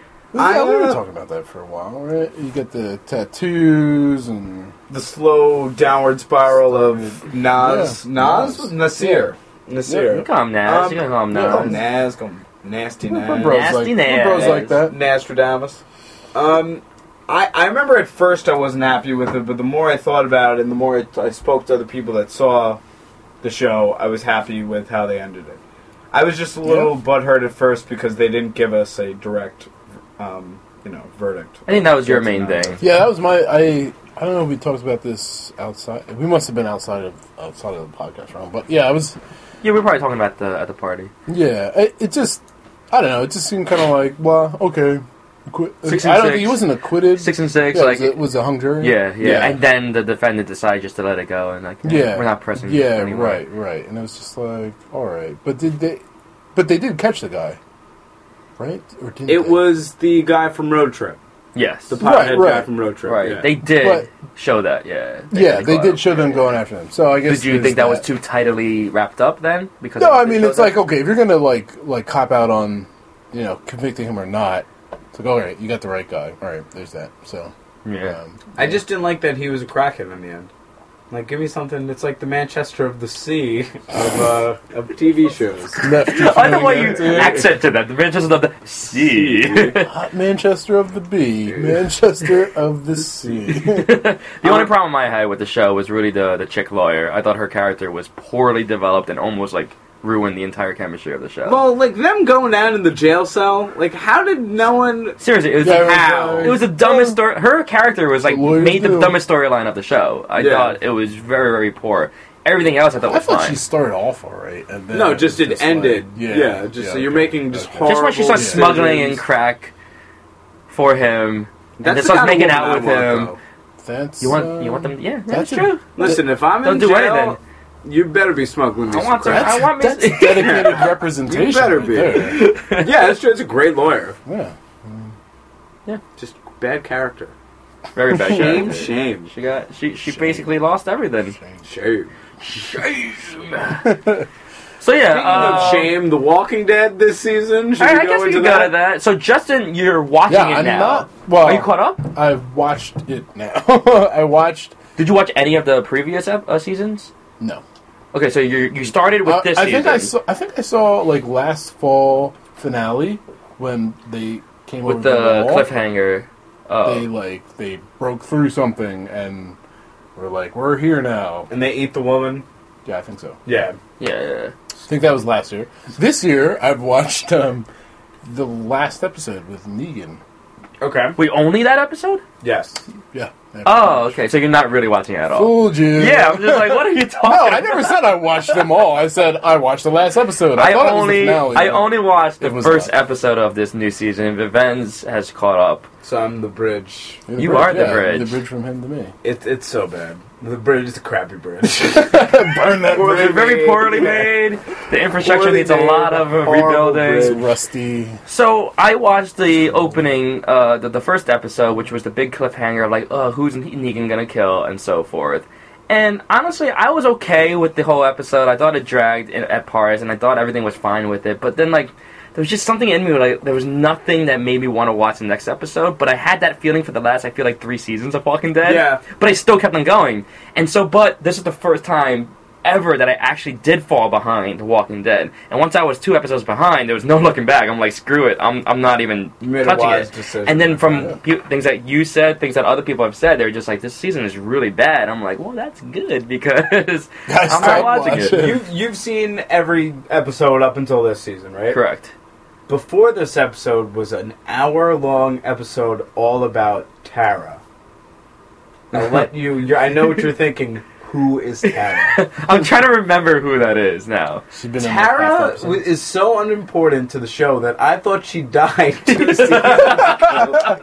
I, yeah, we were uh, talking about that for a while, right? You get the tattoos and The slow downward spiral of Nas. Yeah. Nas? Nas. Nasir. you Nasir. call him Nas. Um, you can call him Call Nas. him Nas. Call him Nasty my Nas. bros Nasty like Nas. my bros like that. Nostradamus. Um, I, I remember at first I wasn't happy with it, but the more I thought about it and the more I, I spoke to other people that saw the show, I was happy with how they ended it. I was just a little Yeah. butthurt at first because they didn't give us a direct, um, you know, verdict. I think that was your Guilty, main not thing. guilty. Yeah, that was my. I I don't know if we talked about this outside. We must have been outside of outside of the podcast room, but yeah, I was. Yeah, we were probably talking about the at the party. Yeah, it, it just. I don't know. It just seemed kind of like, well, okay. Acqui- Six I and don't six. think he wasn't acquitted. Six and six, Yeah, like was, it, was a hung jury. yeah, yeah, Yeah. and then the defendant decided just to let it go and like, eh, Yeah, we're not pressing. Yeah, anymore. right, right. And it was just like, all right, but did they? But they did catch the guy, right? Or didn't It they? was the guy from Road Trip. Yes, The Right, pothead guy right. from Road Trip. right. yeah. They did But- show that. Yeah, Yeah, they caught did him. show them going after them. So I guess. Did you there's think that was too tidily wrapped up then? Because No, they I mean showed it's that? like okay, if you're gonna like like cop out on, you know, convicting him or not, it's like all right, you got the right guy. All right, there's that. So yeah. um, I just didn't like that he was a crackhead in the end. Like, give me something that's like the Manchester of the Sea of, uh, of T V shows. left. I know why you accented that. The Manchester of the Sea. Hot Manchester of the Bee, Manchester of the Sea. The only problem I had with the show was really the the chick lawyer. I thought her character was poorly developed and almost like ruined the entire chemistry of the show. Well, like, them going down in the jail cell, like, how did no one... Seriously, it was Yeah, it was, How? uh, it was the dumbest story. Her character was like The lawyers made the do. dumbest storyline of the show. I Yeah. thought it was very very poor. Everything else I thought I was thought fine. she started off all right, and then No, it just was it ended. like, yeah, just so you're okay, making just okay. horrible Just when she starts decisions. smuggling in crack for him, and That's then the starts kind of making woman out I with want, him. though. That's You want uh, you want them? Yeah, that's, that's a- true. Listen, if I'm Don't in do jail, anything. you better be smuggling me I some want to- crack. I want That's Miss- dedicated representation. You better right be. there. Yeah, that's true. It's a great lawyer. Yeah. Just bad character. Very bad. Shame, character. shame, She got she she Shame. basically lost everything. shame. So yeah, Speaking uh, of shame, The Walking Dead this season. Should I, we I go guess we into can go that? to that. So Justin, you're watching Yeah, it I'm now. not. Well, Are you caught up? I've watched it now. I watched. Did you watch any of the previous ep- uh, seasons? No. Okay, so you you started with Uh, this I season. think I saw. I think I saw like last fall finale when they came with over the the wall. cliffhanger. Uh, They like they broke through something and were like, "We're here now." And they eat the woman. Yeah, I think so. Yeah. yeah, yeah. I think that was last year. This year, I've watched um, the last episode with Negan. Okay. Wait, only that episode? Yes. Yeah. Oh, okay. So you're not really watching it at all. Fooled you. Yeah, I'm just like, what are you talking No, about? I never said I watched them all. I said I watched the last episode. I, I thought only, it was the finale. I only watched the It was first not. episode of this new season. Vivens has caught up. So I'm the bridge. The You bridge, are the yeah, bridge. The bridge from him to me. It, it's so bad. The bridge is a crappy bridge. Burn that Poorly It's bridge. very poorly made. The infrastructure Poorly needs a made, lot of uh, horrible It's rebuilding. rusty. So I watched the opening, uh, the, the first episode, which was the big cliffhanger, like, oh, who's Negan gonna kill, and so forth. And honestly, I was okay with the whole episode. I thought it dragged in, at parts, and I thought everything was fine with it. But then, like, there was just something in me, like, there was nothing that made me want to watch the next episode. But I had that feeling for the last, I feel like, three seasons of Walking Dead. Yeah. But I still kept on going. And so, but this is the first time ever that I actually did fall behind Walking Dead. And once I was two episodes behind, there was no looking back. I'm like, screw it. I'm I'm not even You made a touching wise it. decision. And then from Yeah. pe- things that you said, things that other people have said, they're just like, this season is really bad. I'm like, well, that's good because Guys, I'm stop not watching it. watching. You, you've seen every episode up until this season, right? Correct. Before this episode was an hour-long episode all about Tara. I'll let you... You're, I know what you're thinking. Who is Tara? I'm trying to remember who that is now. She's been in like half Tara episodes. w- is so unimportant to the show that I thought she died two seasons ago.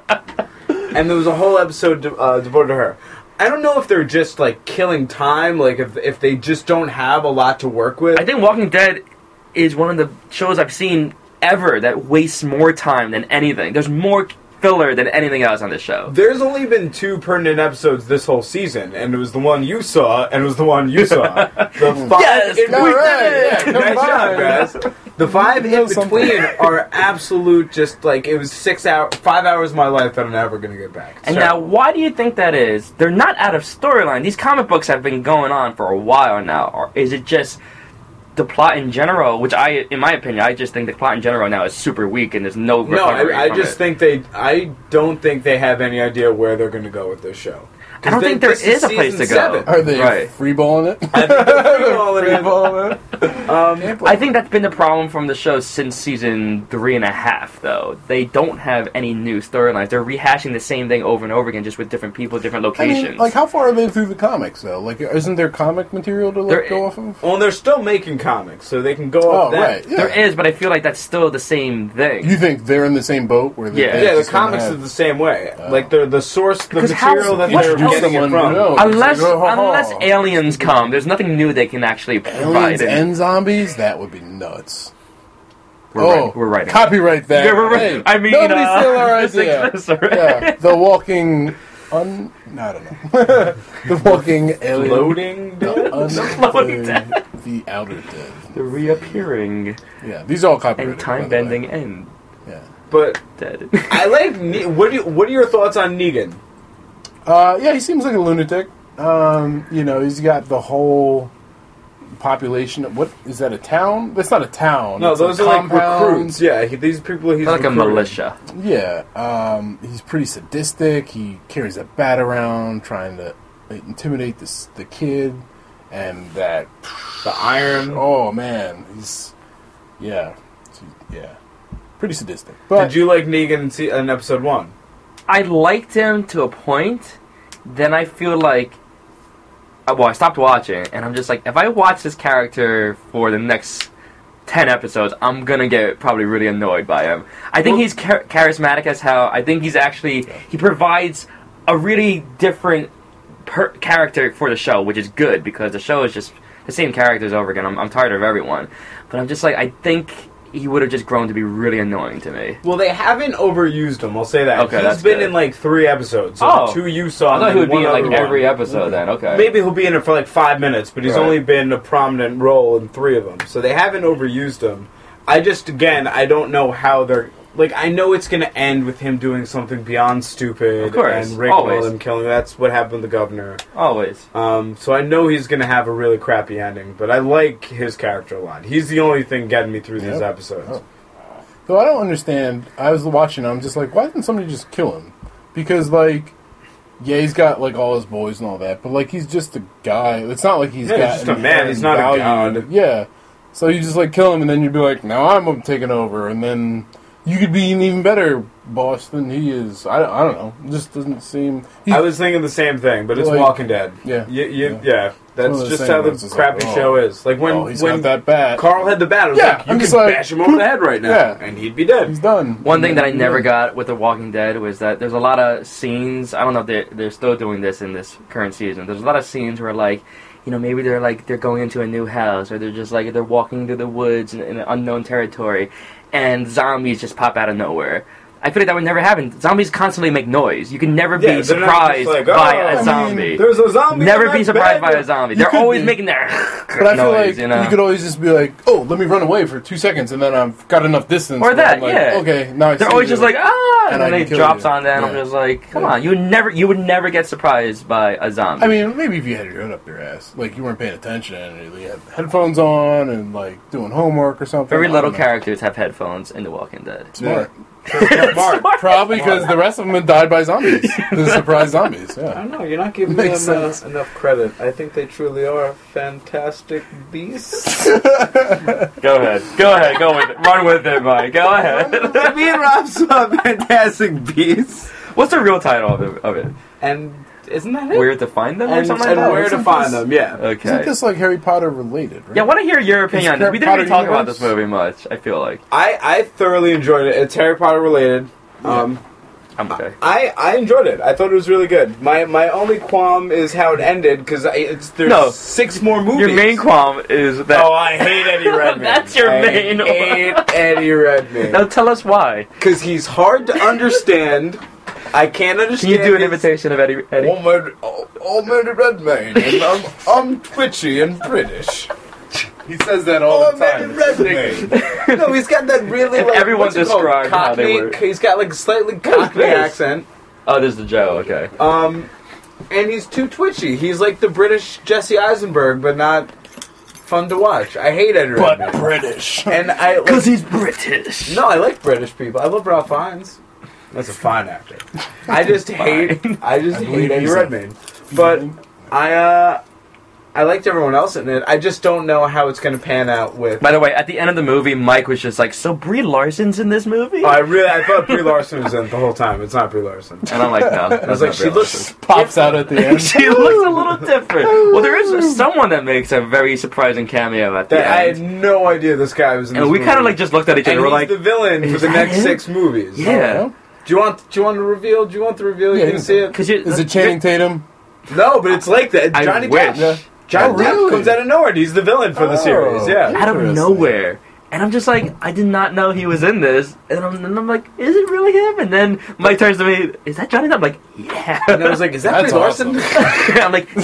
And there was a whole episode de- uh, devoted to her. I don't know if they're just, like, killing time, like, if, if they just don't have a lot to work with. I think Walking Dead is one of the shows I've seen ever that wastes more time than anything. There's more filler than anything else on this show. There's only been two pertinent episodes this whole season, and it was the one you saw, and it was the one you saw. The five Yes, in all between. right, yeah, come Nice job, on. guys. The five You in know something. between are absolute, just like it was six hours, five hours of my life that I'm never gonna get back. And So- now, why do you think that is? They're not out of storyline. These comic books have been going on for a while now. Or is it just the plot in general? Which I, in my opinion, I just think the plot in general now is super weak, and there's no no, recovery I, I from just it. think they. I don't think they have any idea where they're gonna go with this show. I don't They- think there this is a place season to go. seven. Are they Right. freeballing it? I think they're freeballing it. Freeballing it. Um, I think that's been the problem from the show since season three and a half, though. They don't have any new storylines. They're rehashing the same thing over and over again, just with different people, different I locations. mean, like, how far are they through the comics, though? Like, isn't there comic material to like, There go i- off of? well, they're still making comics, so they can go Oh, off that. right. Yeah. There is, but I feel like that's still the same thing. You think they're in the same boat? Where they, Yeah. they Yeah, the just gonna comics have- are the same way. Oh. Like they're the source, the Because how- material that what they're else- getting it Someone from. who knows. unless Like, oh, ho, ho. unless aliens come, there's nothing new they can actually provide. aliens And and zombies, that would be nuts. we're oh, writing, we're writing. Copyright that. Yeah, we're right. Hey, I mean, nobody uh, steal our this idea. exists already. Yeah, the walking, un. I don't know. The walking alien. Floating The, dead? un- floating the, dead. the outer dead. The reappearing Yeah, these are all copyrighted. and by the way. time-bending and Yeah. But dead. I like. Ne- what do you, What are your thoughts on Negan? Uh, yeah, he seems like a lunatic. Um, you know, he's got the whole population. What is that? A town? That's not a town. No, It's a those are like compound. recruits. Yeah, he, these people he's like a recruiting. militia. Yeah, um, he's pretty sadistic. He carries a bat around, trying to intimidate this the kid, and that. The iron. Oh man, he's yeah, yeah, pretty sadistic. But Did you like Negan in, se- in episode one? I liked him to a point. Then I feel like, uh, well, I stopped watching, and I'm just like, if I watch this character for the next ten episodes, I'm gonna get probably really annoyed by him. I think Well- he's char- charismatic as hell. I think he's actually he provides a really different per- character for the show, which is good because the show is just the same characters over again. I'm, I'm tired of everyone, but I'm just like, I think he would have just grown to be really annoying to me. Well, they haven't overused him. I'll say that. Okay, He's that's been good. in like three episodes. So Oh. the two you saw. I thought and he would be one in like other every one. episode then. Okay, Maybe he'll be in it for like five minutes, but he's Right. only been a prominent role in three of them. So they haven't overused him. I just, again, I don't know how they're... Like, I know it's going to end with him doing something beyond stupid. Of course, and Rick always. William killing. That's what happened with the governor. always. Um, so I know he's going to have a really crappy ending, but I like his character a lot. He's the only thing getting me through these Yep. episodes. Oh. So I don't understand. I was watching. I'm just like, why didn't somebody just kill him? Because like, yeah, he's got like all his boys and all that, but like he's just a guy. It's not like he's Yeah, got he's just a an man. He's not a value. god. Yeah. So you just like kill him, and then you'd be like, now I'm taking over, and then you could be an even better boss than he is. I, I don't know. It just doesn't seem. I was thinking the same thing, but it's Like- Walking Dead. Yeah. You, you, Yeah. yeah. That's one of those just things how where the it's just crappy like, show oh, is. Like when oh, he's when not that bad. Carl had the bat, I was Yeah, like, you I'm could just like, bash him over the head right now, yeah. and he'd be dead. He's done. One thing that I Yeah. never got with The Walking Dead was that there's a lot of scenes. I don't know if they're, they're still doing this in this current season. There's a lot of scenes where, like, you know, maybe they're like they're going into a new house, or they're just like they're walking through the woods in, in an unknown territory, and zombies just pop out of nowhere. I feel like that would never happen. Zombies constantly make noise. You can never Yeah, be they're not just surprised like, by "Oh, I a mean, zombie. There's a zombie. Never in be my surprised bed. by a zombie. You They're could always be. making their But I feel noise, like you know. could always just be like, "Oh, let me run away for two seconds, and then I've got enough distance." Or where that, I'm like, yeah. Okay, now I They're see always you. just like, ah, and, And I then can it kill drops you. on them. I'm Yeah. just like, come Yeah. on, you would never, you would never get surprised by a zombie. I mean, maybe if you had your hood up your ass, like you weren't paying attention, and you had headphones on, and like doing homework or something. very I little don't know. characters have headphones in The Walking Dead. Smart. Smart. Probably because the rest of them had died by zombies. The surprise zombies. I Yeah. don't know. You're not giving them Makes uh, sense. enough credit. I think they truly are fantastic beasts. Go ahead, go ahead, go with it, run with it, Mike. Go ahead. Me and Rob saw Fantastic Beasts, What's the real title of it? Of it? and isn't that it? Where to find them, or and, something and like that? where to Isn't find this- them? Yeah. Okay. Isn't this like Harry Potter related? Right? Yeah, I want to hear your opinion on this. Harry We didn't really Potter talk about universe? this movie much. I feel like I, I thoroughly enjoyed it. It's Harry Potter related. Um, I'm okay. I, I enjoyed it. I thought it was really good. My my only qualm is how it ended because it's there's No. six more movies. Your main qualm is that. Oh, I hate Eddie Redmayne. That's your I main one. hate Eddie Redmayne Now tell us why. because he's hard to understand. I can't Can understand. you do an his- imitation of Eddie? Eddie? I'm Eddie, I'm Eddie Redmayne, and I'm, I'm twitchy and British. He says that all Oh, the time. I'm Eddie Redmayne. No, he's got that really If like everyone what's it called? described how they Cockney. were- He's got like a slightly What is Cockney this? accent. Oh, this is the Joe. Okay. Um, and he's too twitchy. He's like the British Jesse Eisenberg, but not fun to watch. I hate Eddie But Redmayne. British. And I like, Because he's British. no, I like British people. I love Ralph Fiennes. That's a fine actor. I just hate. I just I hate believe Eddie he's a- Redmayne. But I, uh, I liked everyone else in it. I just don't know how it's going to pan out with. By the way, at the end of the movie, Mike was just like, "So Brie Larson's in this movie?" Oh, I really, I thought Brie Larson was in it the whole time. It's not Brie Larson. and I'm like, "No." I was like, she looks. Pops out at the end. She looks a little different. Well, there is someone that makes a very surprising cameo at the That I had end. no idea this guy was in. And this we kind of movie. like just looked at each other. And We're he's like, the villain for "Is the that next him?" six movies. "Yeah." Do you want? Do you want to reveal? Do you want the reveal? Yeah, You can see it. Because you Is it Channing Tatum? No, but it's like that. I Johnny wish. Depp. Johnny Oh, Depp really? comes out of nowhere. And he's the villain for the Oh. series. Yeah. out of Interesting. nowhere. And I'm just like, I did not know he was in this. And I'm, and I'm like, is it really him? And then Mike turns to me, is that Johnny Depp? I'm like, yeah. And I was like, is that That's Brie Larson? awesome. I'm like,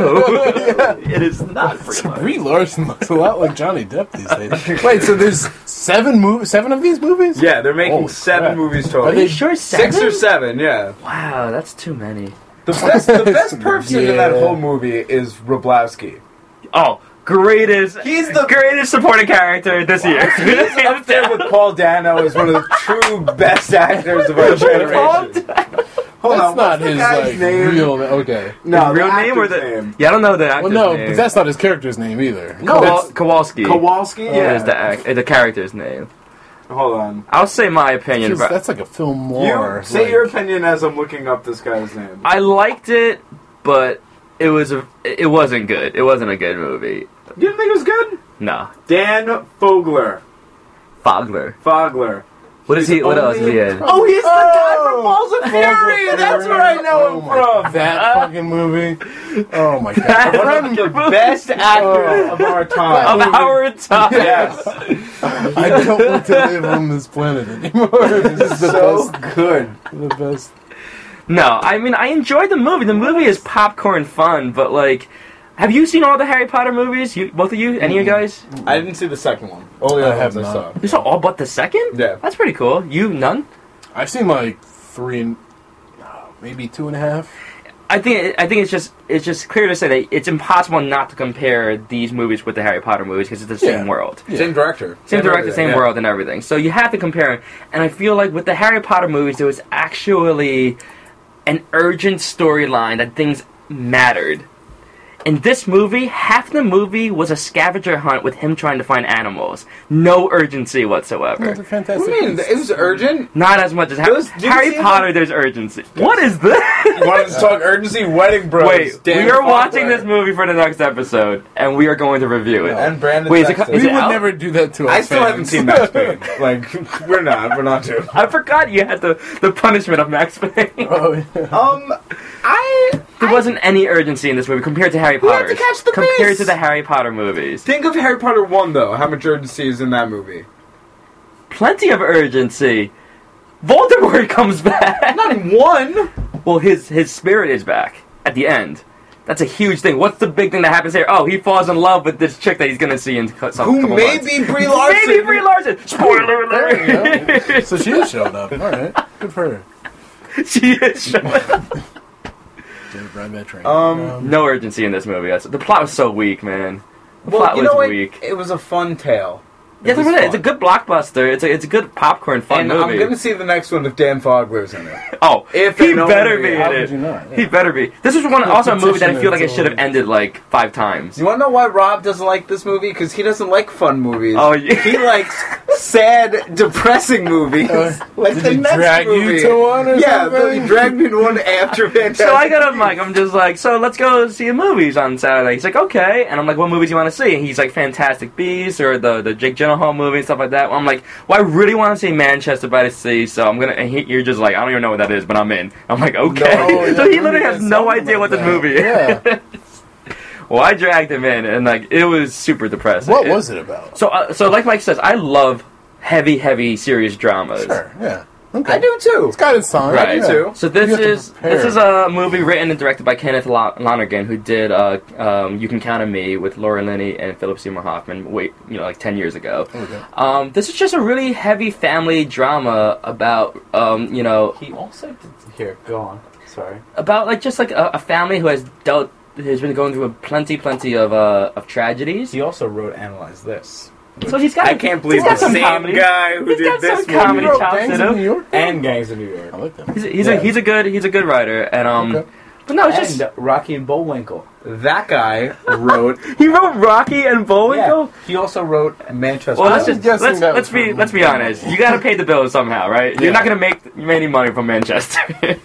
no, it is not Brie Larson. Brie Larson looks a lot like Johnny Depp these days. Wait, so there's seven mov- seven of these movies? Yeah, they're making Holy seven crap. movies Are total. Are you sure seven? Six or seven, yeah. Wow, that's too many. The best, the best person in that Yeah. whole movie is Roblowski. Oh, greatest. He's the- greatest supporting character this year. He's up there with Paul Dano as one of the true best actors of our generation. Hold That's on, not what's the his guy's like name? real. Okay. No, His real the name or actor's the name. Yeah, I don't know the Well, actor's no, name. but that's not his character's name either. No, Kowal- it's Kowalski. Kowalski. Oh, Yeah. is the act, uh, the character's name. Hold on. I'll say my opinion, Just- but that's like a film You more. say like- your opinion as I'm looking up this guy's name. I liked it, but it was a, it wasn't good. It wasn't a good movie. You didn't think it was good? No, Dan Fogler. Fogler. Fogler. What is he? What else is he in? Oh, he's the guy Oh, from Balls of Balls of Fury. Fury. That's where I know Oh him my- from. That fucking movie. Oh my god. That One of the best actors of our time. Of our time. Yes. I don't want to live on this planet anymore. This is the So best. good. The best. No, I mean I enjoyed the movie. The movie is popcorn fun, but like, have you seen all the Harry Potter movies? You, both of you, any of you guys? I didn't see the second one. All the I other have ones I saw. not. You saw all but the second? Yeah. That's pretty cool. You none? I've seen like three and uh, maybe two and a half. I think I think it's just it's just clear to say that it's impossible not to compare these movies with the Harry Potter movies because it's the same Yeah. world. Yeah. Same director. Same director, everything, same yeah. world, and everything. So you have to compare it. And I feel like with the Harry Potter movies, there was actually an urgent storyline that things mattered. In this movie, half the movie was a scavenger hunt with him trying to find animals. No urgency whatsoever. That's a What fantastic. do you mean? piece. It was urgent. Not as much as ha- Those- did you Harry see Potter. There's urgency. What is this? You wanted to talk urgency? Wedding Bros. Wait, Dan we are Fogler. watching this movie for the next episode, and we are going to review it. And Brandon. Wait, is it, Sexton. is We it would out? never do that to. Our I still fans. haven't seen Max Payne. Like, we're not. We're not doing. I forgot you had the, the punishment of Max Payne. Oh, yeah. Um, I There wasn't any urgency in this movie compared to Harry We had Potter. to catch the Compared pace. to the Harry Potter movies. think of Harry Potter one though. How much urgency is in that movie? Plenty of urgency. Voldemort comes back. Not in one. Well, his his spirit is back at the end. That's a huge thing. What's the big thing that happens here? Oh, he falls in love with this chick that he's gonna see in co- some Who couple may months. be Brie Larson? Maybe Brie Larson. Spoiler There you alert. go. So she is showed up. All right, good for her. She is showing up. David Brad veteran. Um, No urgency in this movie. That's- The plot was so weak, man. The Well, plot you was know what? weak. It was a fun tale. Yes, was it is. fun. It's a good blockbuster. It's a it's a good popcorn fun and movie. I'm gonna see the next one if Dan Fogler's in it. Oh, If he and better only- be How in could it. you not? Yeah. He better be. This was one Yeah, also a movie that I petition feel like it until- should have ended like five times. You wanna know why Rob doesn't like this movie? Because he doesn't like fun movies. Oh, yeah. He likes sad, depressing movies. Uh, like did the he next drag you movie. to one or yeah, something? he dragged me to one after Fantastic. So I got him like I'm just like so let's go see movies on Saturday. He's like okay, and I'm like what movies do you want to see? And he's like Fantastic Beasts or the the Jake Gyllenhaal movie and stuff like that. Well, I'm like well I really want to see Manchester by the Sea, so I'm gonna. And he, you're just like I don't even know what that is, but I'm in. I'm like okay. No, so he yeah, literally has something no like idea what this that. movie is. Yeah. Well, I dragged him in, and like it was super depressing. What was it about? So, uh, so like Mike says, I love heavy, heavy, serious dramas. Sure. Yeah. Okay. I do too. It's got its time. Right. Yeah. too. So this You have to is prepare. this is a movie written and directed by Kenneth Lo- Lonergan, who did uh, um, "You Can Count on Me" with Laura Linney and Philip Seymour Hoffman. Wait, you know, like ten years ago. Okay. Um, this is just a really heavy family drama about, um, you know, He also did. Here, go on. Sorry. about like just like a, a family who has dealt has been going through a plenty, plenty of uh, of tragedies. He also wrote Analyze This. So he's got. I can't believe he's got the some same comedy. guy who He's did got this some movie comedy Wrote chops Gangs in of him. New York. and Gangs of New York. I like that. He's a, he's Yeah. a he's a good he's a good writer, and um, Okay. but no, it's just And Rocky and Bullwinkle. That guy wrote. he wrote Rocky and Bullwinkle. He also wrote Manchester. Well, let's I was just guessing let's, that let's was be from- let's be honest. You got to pay the bills somehow, right? You're Yeah. not gonna make any money from Manchester.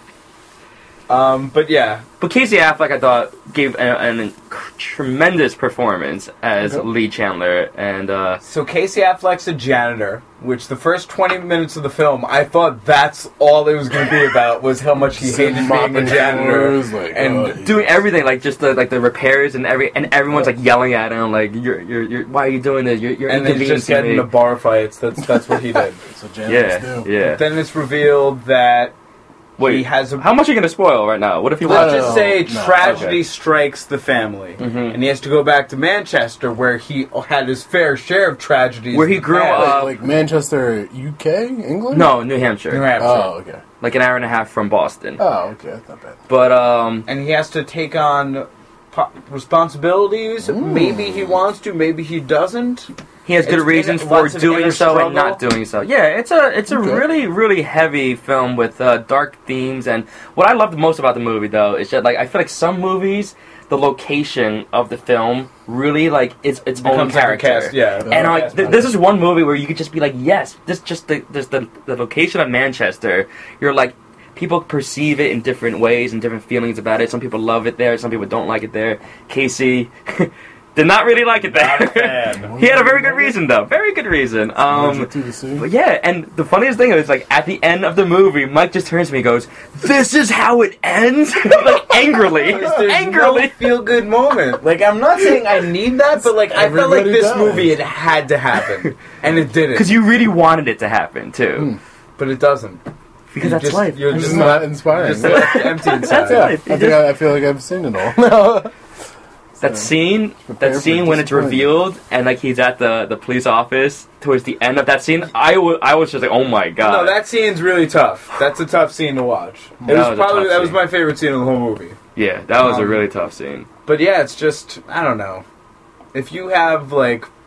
Um, but yeah, But Casey Affleck, I thought, gave an, an tremendous performance as Okay. Lee Chandler, and uh, so Casey Affleck's a janitor, which the first twenty minutes of the film, I thought that's all it was going to be about, was how much he hated being a Mopping janitor. floors, like, and oh, he- doing everything like just the like the repairs and every and everyone's like yelling at him like you're you're, you're why are you doing this? You're you're And then he's just inconveniencing getting me. into bar fights. That's that's what he did. So janitors Yeah, do. yeah. Then it's revealed that he Wait, has a. how much are you gonna spoil right now? What if you Let's watch No, just say no, tragedy okay. strikes the family, Mhm. and he has to go back to Manchester, where he had his fair share of tragedies. Where he in the grew past. up. Like Manchester, U K, England. No, New Hampshire, New Hampshire. Oh, okay. like an hour and a half from Boston. Oh, okay. That's not bad. But um, and he has to take on po- responsibilities. Ooh. Maybe he wants to, maybe he doesn't. he has good It's reasons in- for lots of doing inner so and struggle. not doing so. Yeah, it's a it's a Okay. really really heavy film with uh, dark themes. And what I loved most about the movie, though, is that like I feel like some movies, the location of the film really like it's its own Becomes like a character. cast, yeah. And Oh, like, Cast th- member. this is one movie where you could just be like, yes, this just the this the the location of Manchester. You're like. People perceive it in different ways and different feelings about it. Some people love it there, some people don't like it there. Casey did not really like it Not a there. fan. He had a very good reason, though. Very good reason. Um, Allergic to the sea. but yeah, and the funniest thing is, like, at the end of the movie, Mike just turns to me and goes, "This is how it ends?" Like, angrily. There's angrily. no feel good moment. Like I'm not saying I need that, but like I felt like Everybody this does. movie it had to happen, and it didn't. Because you really wanted it to happen, too. Hmm. but it doesn't. Because You that's just- life. You're It's just just not inspiring. Just left empty inside. yeah, I life. You think just- I, I feel like I've seen it all. That scene, Prepare that for scene when it's disappointment. revealed and like he's at the, the police office towards the end of that scene, I, w- I was just like, oh my god. No, that scene's really tough. That's a tough scene to watch. It That was, was a probably tough that was scene. my favorite scene of the whole movie. yeah, that was a Um, really tough scene. But yeah, it's just I don't know. If you have like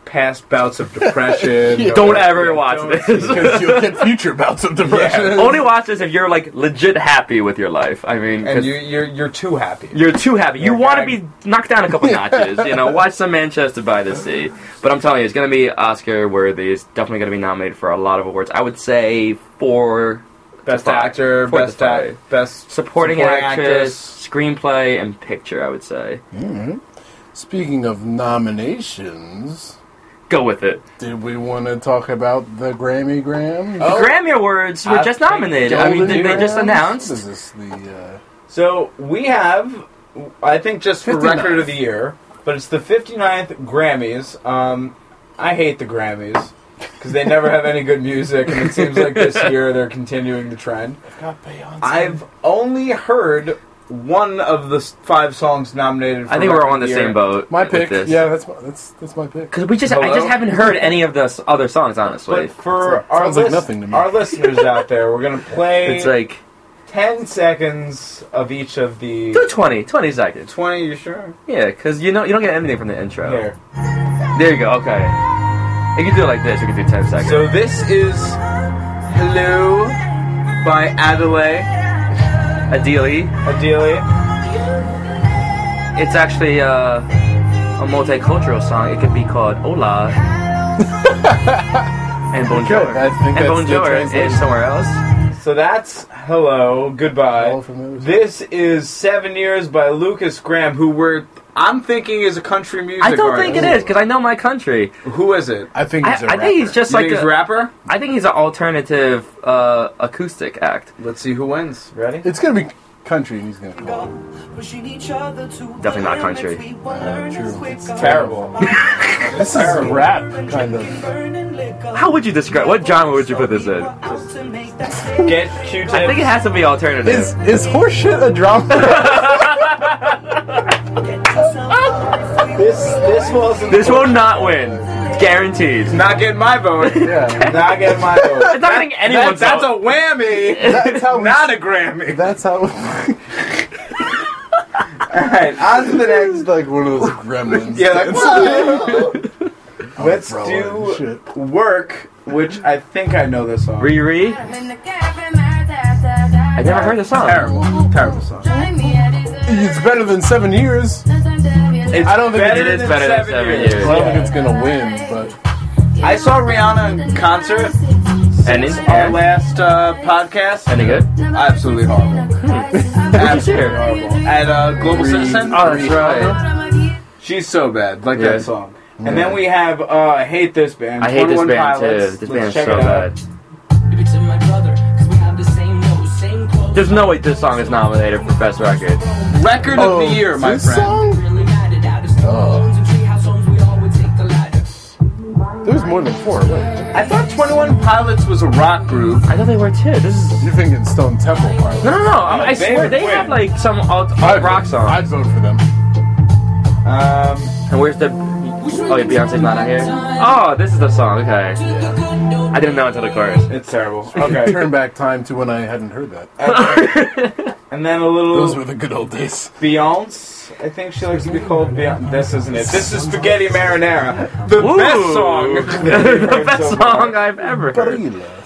past bouts of depression. Yeah. Don't or- ever yeah, watch don't- this. Because you'll get future bouts of depression. Yeah. Only watch this if you're like legit happy with your life. I mean, 'cause And you, you're you're too happy. you're too happy. You You're want to gag- be knocked down a couple notches. You know, watch some Manchester by the Sea. But I'm telling you, it's going to be Oscar worthy. It's definitely going to be nominated for a lot of awards. I would say for Best five. actor, Four to best act, five. best supporting, supporting actress, screenplay, and picture. I would say Alright. Speaking of nominations, go with it. did we want to talk about the Grammy Grams? Oh. The Grammy Awards were I just think nominated. I mean, Golden they, they just Grams? announced. What is this? The uh, So we have, I think, just for fifty-ninth. record of the year, but it's the fifty-ninth Grammys. Um, I hate the Grammys because they never have any good music, and it seems like this year they're continuing the trend. got Beyonce. I've only heard one of the s- five songs nominated. For I think we're record on the of year. same boat. my with pick. This. Yeah, that's my, that's that's my pick. Because we just, I Hello? just haven't heard any of the s- other songs, honestly. But for Sounds our, like lis- nothing to me. our listeners out there, we're going to play It's like ten seconds of each of the... do twenty, twenty seconds. twenty, you sure? Yeah, because you know you don't get anything from the intro. Here. There you go. Okay. You can do it like this. You can do ten seconds. So this is Hello by Adelaide. Ideally, Adelie. it's actually uh, a multicultural song. It could be called Hola and Bonjour Okay, I think and that's the Bonjour translation. and somewhere else. So that's Hello, Goodbye. All from those. This is Seven Years by Lucas Graham, who we're I'm thinking is a country music I don't artist. think it is because I know my country. Who is it? I think I, he's a I think he's just You like think he's a, a rapper? I think he's an alternative uh, acoustic act. Let's see who wins. Ready? It's gonna be country, and he's gonna call. Definitely not country. True. It's terrible. This is rap, kind of. How would you describe? What genre would you put this in? Get Q-tip. I think it has to be alternative. Is is horseshit a drama? this this wasn't. This will not win, guaranteed. Not getting my vote. Yeah. Not getting my vote. I don't think anyone's That's, that's vote. a whammy. That's how we. Not a Grammy. That's how. All right, on to the It's next. like one of those gremlins. Yeah, like, It's- whoa. Let's Bro, do shit. Work, which I think I know this song. Riri? I never heard the song. Terrible, terrible song. It's better than seven years. It's I don't think better it is than better than seven seven years. years. I don't think it's gonna win, but I saw Rihanna in concert. And in Our last uh, podcast. Any good? Absolutely horrible. Absolutely hear? horrible. At uh, Global Citizen. Oh, that's right. She's so bad. Like Yeah. that song. And then we have uh, I Hate This Band. I hate this twenty-one band Pilots. too. This Let's band is check so it out. bad. There's no way this song is nominated for Best Record. Record of the year, my this friend. song? There's more than four. Wait, I thought twenty-one Pilots was a rock group. I thought they were too. This is you're thinking Stone Temple Pilots. no, no, no. I, I they swear would they win. have like some alt, alt I'd rock vote- song. I'd vote for them. Um, And where's the? Oh, yeah, Beyonce's not out here. Oh, this is the song. Okay. I didn't know until the chorus. it's terrible. Okay. Turn back time to when I hadn't heard that. And then a little Those were the good old days. Beyonce. I think she likes to be called Beyonce. This isn't it. This is Spaghetti Marinara. The Ooh. best song. the best song I've ever heard. Barilla.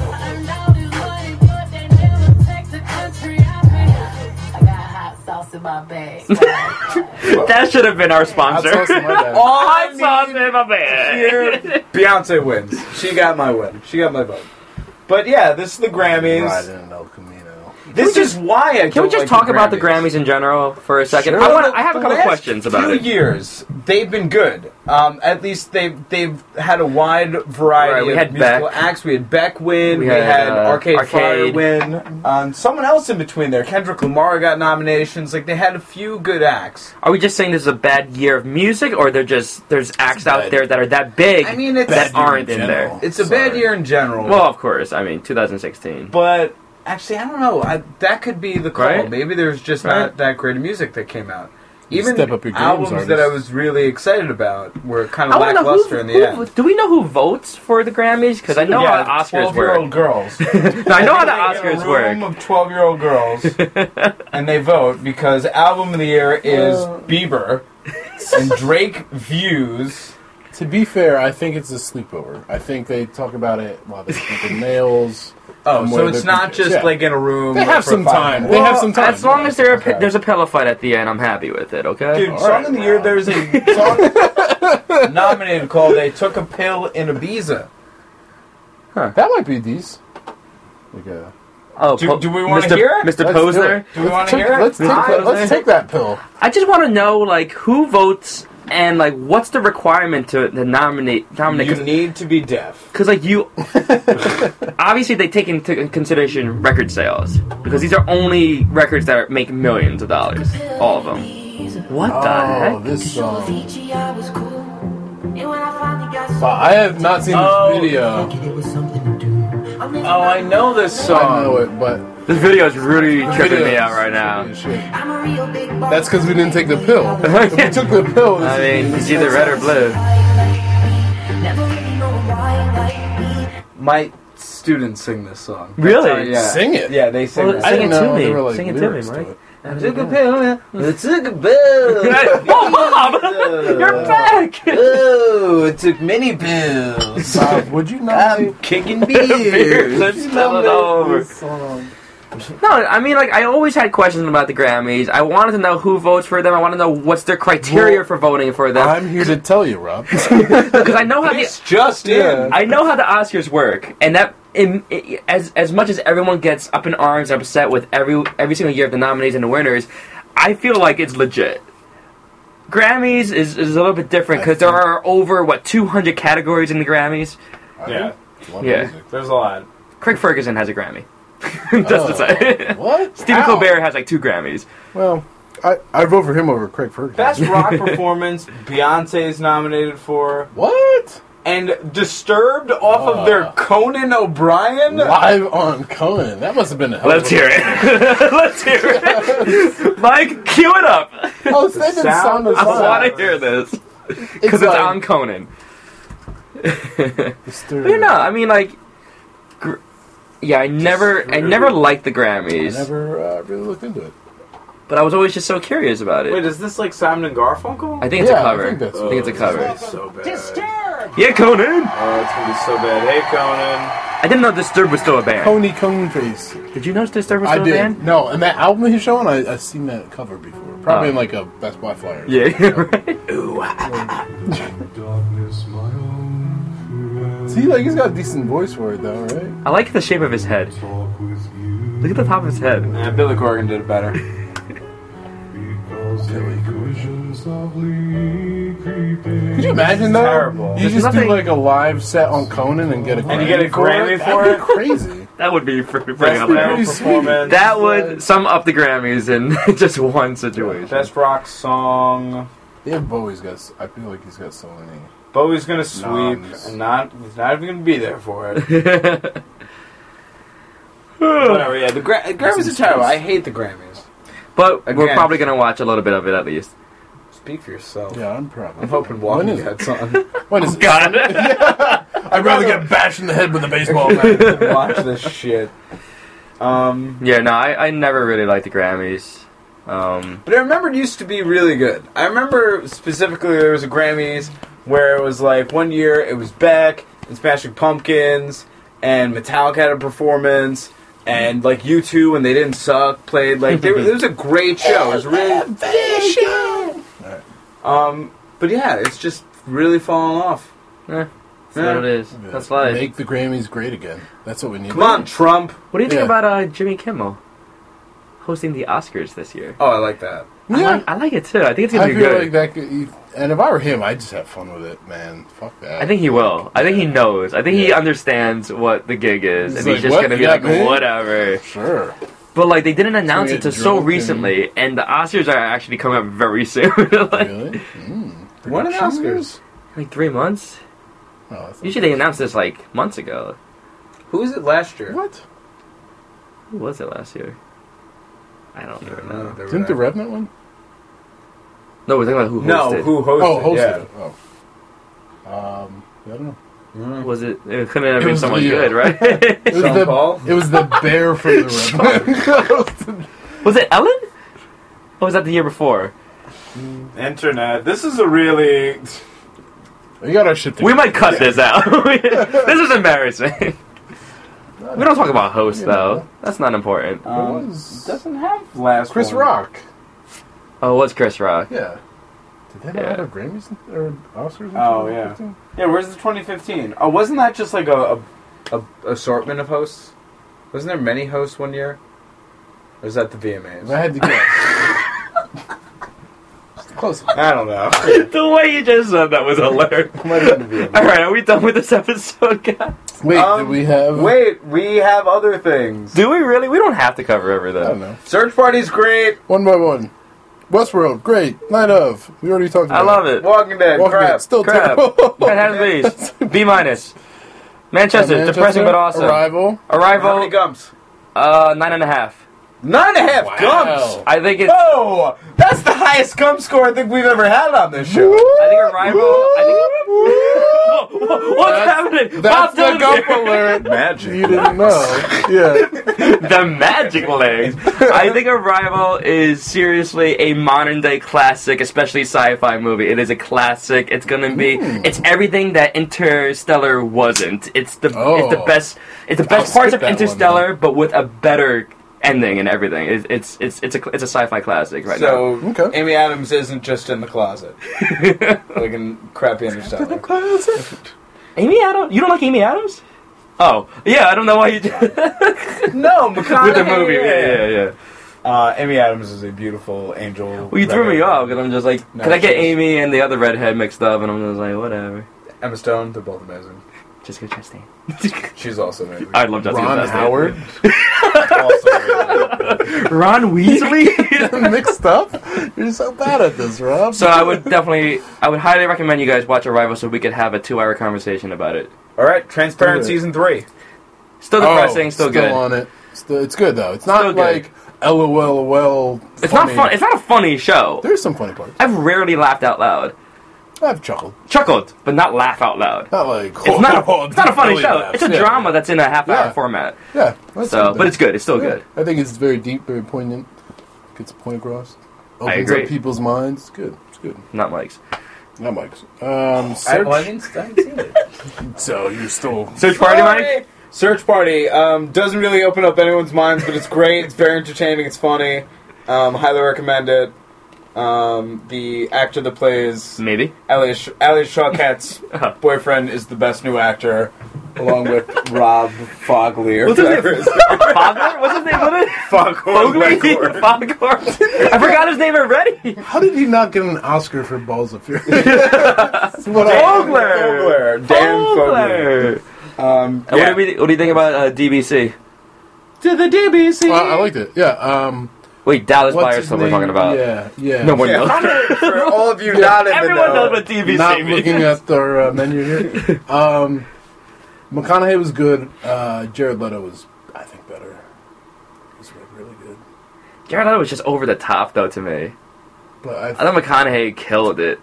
That should have been our sponsor. Hot sauce in my bag. All I Hot sauce need in my bag. here, Beyonce wins. She got my win. She got my vote. But yeah, this is the Grammys. Riding in El Camino. This we is why I Can we don't just like talk the about the Grammys in general for a second? Sure. I want. I have a The couple last questions about few it. years, they've been good. Um, at least they've they've had a wide variety Right, we of had musical Beck. acts. We had Beck win. We We, had, had, uh, Arcade, Arcade. Fire win. Um, someone else in between there. Kendrick Lamar got nominations. Like they had a few good acts. Are we just saying this is a bad year of music, or they're just there's acts out bad. there that are that big I mean, it's that Bad year aren't in in there? general. it's a Sorry. bad year in general. Well, of course. I mean, twenty sixteen. but actually, I don't know. I, that could be the call. Right? Maybe there's just Right. not that great of music that came out. You Even step up your games, albums that I artists. was really excited about were kind I of want to know lackluster who, in the who- end. Do we know who votes for the Grammys? Because I know yeah, how the Oscars twelve-year-old work. girls. No, I know how the They get Oscars a room work. of twelve-year-old girls, and they vote because album of the year is Uh. Bieber, and Drake Views To be fair, I think it's a sleepover. I think they talk about it while they're painting nails. Oh, and so where it's they're- not just yeah. like in a room. They have for some five time. minutes. They have some time. As long as there Okay. there's a pillow fight at the end, I'm happy with it. Okay. Dude, All song right, of the year. Rob. There's a song nominated called "They Took a Pill in Ibiza." That might be these. Like a, Oh, Do- Po- do we wanna Mister hear it? Mister Let's do Posner? it. Do we Let's wanna take- hear it? Let's take, Mister that, let's Posner? take that pill. I just want to know, like, who votes and like what's the requirement to, to nominate nominate? You need to be deaf. Because like you, obviously they take into consideration record sales because these are only records that are, make millions of dollars, all of them. What the Oh, heck? this song. Wow, Wow, I have not seen Oh. this video. Oh, I know this I song. know it, but This video is really tripping me videos out right now. is shit. That's because we didn't take the pill. If we took the pill, this I is- mean, it's either red or blue. My students sing this song. Really? That's how- yeah. Sing it. Yeah, they sing Well, that. I Sing didn't it to know me. there were, like, Sing it to me, lyrics Mike. it. I took a pill. I took a pill. Oh, Mom! You're back! Oh, it took many pills. Bob, would you not? I'm kicking Beers beers. and spilling over. Song. No, I mean, like, I always had questions about the Grammys. I wanted to know who votes for them. I want to know what's their criteria Well, for voting for them. I'm here to tell you, Rob. Because I know how the It's just Yeah. in. I know how the Oscars work, and that in, i as as much as everyone gets up in arms, and upset with every every single year of the nominees and the winners, I feel like it's legit. Grammys is, is a little bit different because there are over what two hundred categories in the Grammys. Yeah, Love Yeah. music. there's a lot. Craig Ferguson has a Grammy. Just Oh, to say, What? Stephen How? Colbert has like two Grammys. Well, I I vote for him over Craig Ferguson. Best rock performance, Beyonce is nominated for. What? And Disturbed off of their Conan O'Brien. Live on Conan. That must have been a hell Let's of a- hear it. Let's hear it. Mike, cue it up. Oh, it's they didn't sound sound of as I silence. want to hear this because it's, like- on Conan. Disturbed. But you know, I mean, like, gr- yeah, I never, I never liked the I Grammys, never uh, really looked into it. but I was always just so curious about it. Wait, is this like Simon and Garfunkel? I think it's Yeah, a I cover. I think think, that's- it's a cover. It's so bad. Yeah, Conan. Oh, it's gonna be so bad. Hey, Conan. I didn't know Disturbed was still a band. Coney Cone Face. Did you know Disturbed was I still a did. band? No, and that album he's showing, I I seen that cover before. Probably Oh. in like a Best Buy flyer. Yeah, right. See, like he's got a decent voice for it, though, right? I like the shape of his head. Look at the top of his head. Yeah, Billy Corgan did it better. Could you imagine though? Terrible. You There's just nothing- do like a live set on Conan and get a Grammy And you get a for Grammy it? for That'd it? be crazy. That would be pretty, pretty Best That'd be male pretty hilarious. sweet. performance. That would sum up the Grammys in just one situation. Best rock song. Yeah, Bowie's got. s- I feel like he's got so many. Bowie's gonna sweep, Noms. and not he's not even gonna be there for it. Whatever. Yeah, the Gra- Grammys are terrible. I hate the Grammys. But we're Again. probably gonna watch a little bit of it at least. Speak for yourself. Yeah, I'm probably. I'm hoping When Walking is it? Dead's on. When is it? God. I'd rather get bashed in the head with a baseball bat. Watch this shit. Um, Yeah, no, I, I never really liked the Grammys. Um, but I remember it used to be really good. I remember specifically there was a Grammys where it was like one year it was Beck and Smashing Pumpkins and Metallica had a performance and like U two when they didn't suck played like they were, it was a great show. It was really um, but yeah, it's just really fallen off. eh, that's what it is. That's life. Make the Grammys great again. That's what we need. Come on, Trump. What do you think Yeah. about uh, Jimmy Kimmel hosting the Oscars this year? Oh, I like that. I, Yeah. like, I like it too. I think it's gonna I be feel good. like that could. you- And if I were him, I'd just have fun with it, man. Fuck that. I think he will. I think he knows. I think he Yeah. understands what the gig is, He's and like, he's just "What? gonna be You like, got me?" whatever. Sure. But like, they didn't announce gonna it to get so drunk and- recently, and the Oscars are actually coming up very soon. like, Really? Mm. When are the Production Oscars? years? like three months. Oh, I thought- Usually they announced this like months ago. Who was it last year? What? Who was it last year? I don't even know. they were Didn't the there. Revenant one? No, we're talking about who hosted. No, who hosted? Oh, hosted yeah. it. Oh. Um, I don't know. Mm. Was it? It couldn't have It been was someone Leo. good, right? It was Sean the Paul? it was the bear from the Revenant. was it Ellen? Or was that the year before? Internet. This is a really. We got our shit together. We might cut this out. This is embarrassing. We don't talk about hosts, You though. know. That's not important. Um, was- doesn't have last Chris one. Rock. Oh, what's Chris Rock? Yeah. Did they not Yeah. have Grammys or Oscars? in Oh, twenty yeah. fifteen? Yeah, where's the twenty fifteen? Oh, wasn't that just like a, a, a assortment of hosts? Wasn't there many hosts one year? Or is that the V M As? I had to guess. Close. I don't know. The way you just said that was hilarious. Might have been the V M As. Alright, are we done with this episode, guys? Wait, Um, do we have... Wait, we have other things. Do we really? We don't have to cover I everything. don't know. Search Party's great. One by one. Westworld, great. Night of. We already talked about I love it. Walking Dead, Walking crap. Dead, still Crap. terrible. It has B's. B minus. Manchester, Manchester, depressing but awesome. Arrival. How Arrival, many gums? uh, nine and a half. Nine and a half Wow. gums. I think it's. Oh, that's the highest gum score I think we've ever had on this show. I think Arrival. I think. What's That's- happening? That's Bob the Dylan's gump here. alert. Magic. You didn't know. Yeah. The magic legs. I think Arrival is seriously a modern day classic, especially sci-fi movie. It is a classic. It's gonna be. Mm. It's everything that Interstellar wasn't. It's the. Oh. It's the best. It's the I'll best parts skip of that one, Interstellar, but with a better ending and everything. It's it's it's it's a it's a sci-fi classic right So, Okay. Amy Adams isn't just in the closet. Like in crappy Interstellar. now. Amy Adams. You don't like Amy Adams? Oh yeah, I don't know why you. No, McConaughey. With the movie, yeah, yeah, yeah. Uh, Amy Adams is a beautiful angel. Well, you threw me redhead. off because I'm just like, No, could I get she's- Amy and the other redhead mixed up? And I'm just like, whatever. Emma Stone, they're both amazing. Jessica Chastain. She's also amazing. I love Jessica Ron Chastain. Howard. also amazing. Ron Weasley. Mixed up? You're so bad at this, Rob. So I would definitely, I would highly recommend you guys watch Arrival so we could have a two-hour conversation about it. All right, Transparent Do it. season three. Still Oh, depressing, still, good. on it. Still, it's good though. It's not Still good. like LOL. It's not fun. It's not a funny show. There's some funny parts. I've rarely laughed out loud. I've chuckled. Chuckled, but not laugh out loud. Not like It's not. A, it's not a funny belly show. laughs. It's a Yeah. drama that's in a half-hour Yeah. format. Yeah. That's So, something. but it's good. It's still Yeah. good. I think it's very deep, very poignant. Gets a point across. I Opens agree. up people's minds. It's good. It's good. Not Mike's. Not Mike's. Um, I, search. well, I didn't, I didn't see it. So you're still. Search Party, Mike. Search Party um, doesn't really open up anyone's minds, but it's great. It's very entertaining. It's funny. Um, highly recommend it. Um, the actor that plays Maybe. Elliot, Sh- Elliot Shawkat's boyfriend is the best new actor, along with Rob Fogley. Or What's his name? whatever his Fogler? What's his name? What is Foghorn Fogley? Leghorn. Foghorn. I forgot his name already. How did he not get an Oscar for Balls of Fury? What Fogler. Fogler. Dan Fogler. Fogler. Um, And yeah. What, do we, what do you think about uh, D B C? To the D B C. Uh, I liked it. Yeah. Um, Wait, Dallas what's Buyers his stuff we're name? talking about. Yeah. Yeah. No one Yeah, knows. for all of you not in Everyone the know. knows what D B C Not means. looking at their uh, menu here. Um, McConaughey was good. Uh, Jared Leto was, I think, better. He's really, really good. Jared Leto was just over the top, though, to me. But I, I thought McConaughey killed it.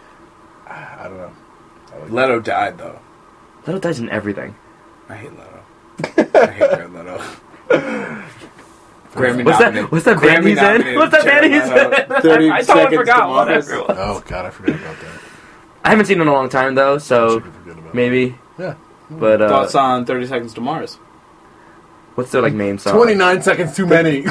I don't know. I like Leto died though. Leto does in everything. I hate Leto. I hate Jared Leto. Grammy What's that? nominated- What's that band Grammy he's in? nominated What's that band Jared he's Leto. in? thirty I totally seconds forgot. to Mars. Whatever. Oh God, I forgot about that. I haven't seen it in a long time, though, so Super forget about maybe. Yeah. But, uh, Thoughts on thirty Seconds to Mars? what's their, like, main song? Twenty-nine seconds too many.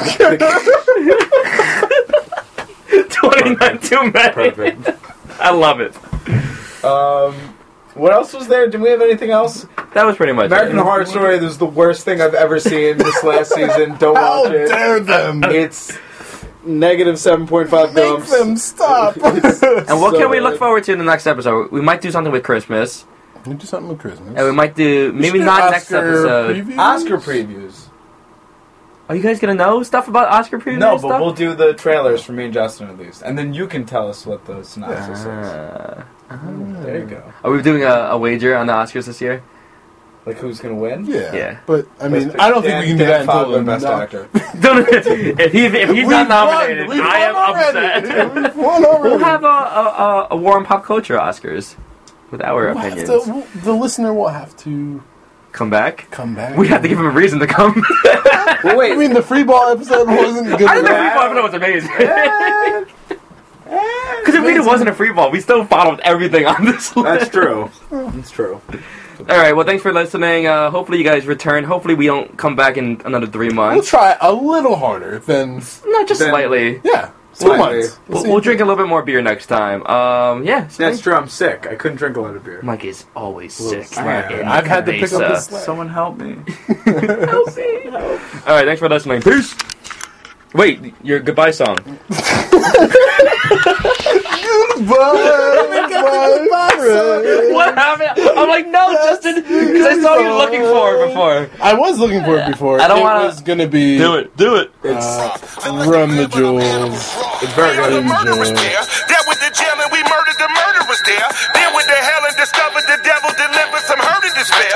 twenty-nine too many. Perfect. I love it. Um, what else was there? Did we have anything else? That was pretty much American it. Horror Story was the worst thing I've ever seen this last season. Don't How watch it. dare them? It's negative seven point five Make gums. them stop. And what So can we look bad. forward to in the next episode? We might do something with Christmas, We do something with Christmas. and we might do We maybe should do not next Oscar episode. previews? Oscar previews. Are you guys gonna know stuff about Oscar previews? No, and but stuff? we'll do the trailers for me and Justin at least, and then you can tell us what the synopsis is. Ah. There you go. Are we doing a, a wager on the Oscars this year? Like who's gonna win? Yeah. Yeah. But I mean, Best I don't think Dan- we can do Dan that until Fogler, best no- actor. Don't, if, he, if he's We've not won. nominated, We've I am won already. upset. We've won already. We'll have a, a, a, a war on pop culture Oscars with our We'll have opinions. to- we'll- the listener will have to Come back. come back. We have to give him a reason to come. Well, I wait. mean, the free ball episode wasn't good I think the enough. free five was amazing. Because if it wasn't a free ball, we still followed everything on this list. That's true. That's true. All right. Well, thanks for listening. Uh, hopefully, you guys return. Hopefully, we don't come back in another three We'll months. try a little harder than No, just Then- slightly. yeah, two Slightly. months. We'll, see. we'll drink a little bit more beer next time. Um, yeah. That's true. I'm sick. I couldn't drink a lot of beer. Mike is always Little sick. slack. in I've had to pick up Cabeza. the slack. Someone help me. Help me. All right. Thanks for listening. Peace. Wait, your goodbye song. What happened? I'm like, no, Justin, because I saw you looking for it before. I was looking for it before. I don't it wanna- was gonna be it. Do it. uh, Run the Jewels. It's very The good. murderers there. Dealt with the jail and we murdered the murderers there. Then with the hell and discovered the devil delivered some hurt and despair.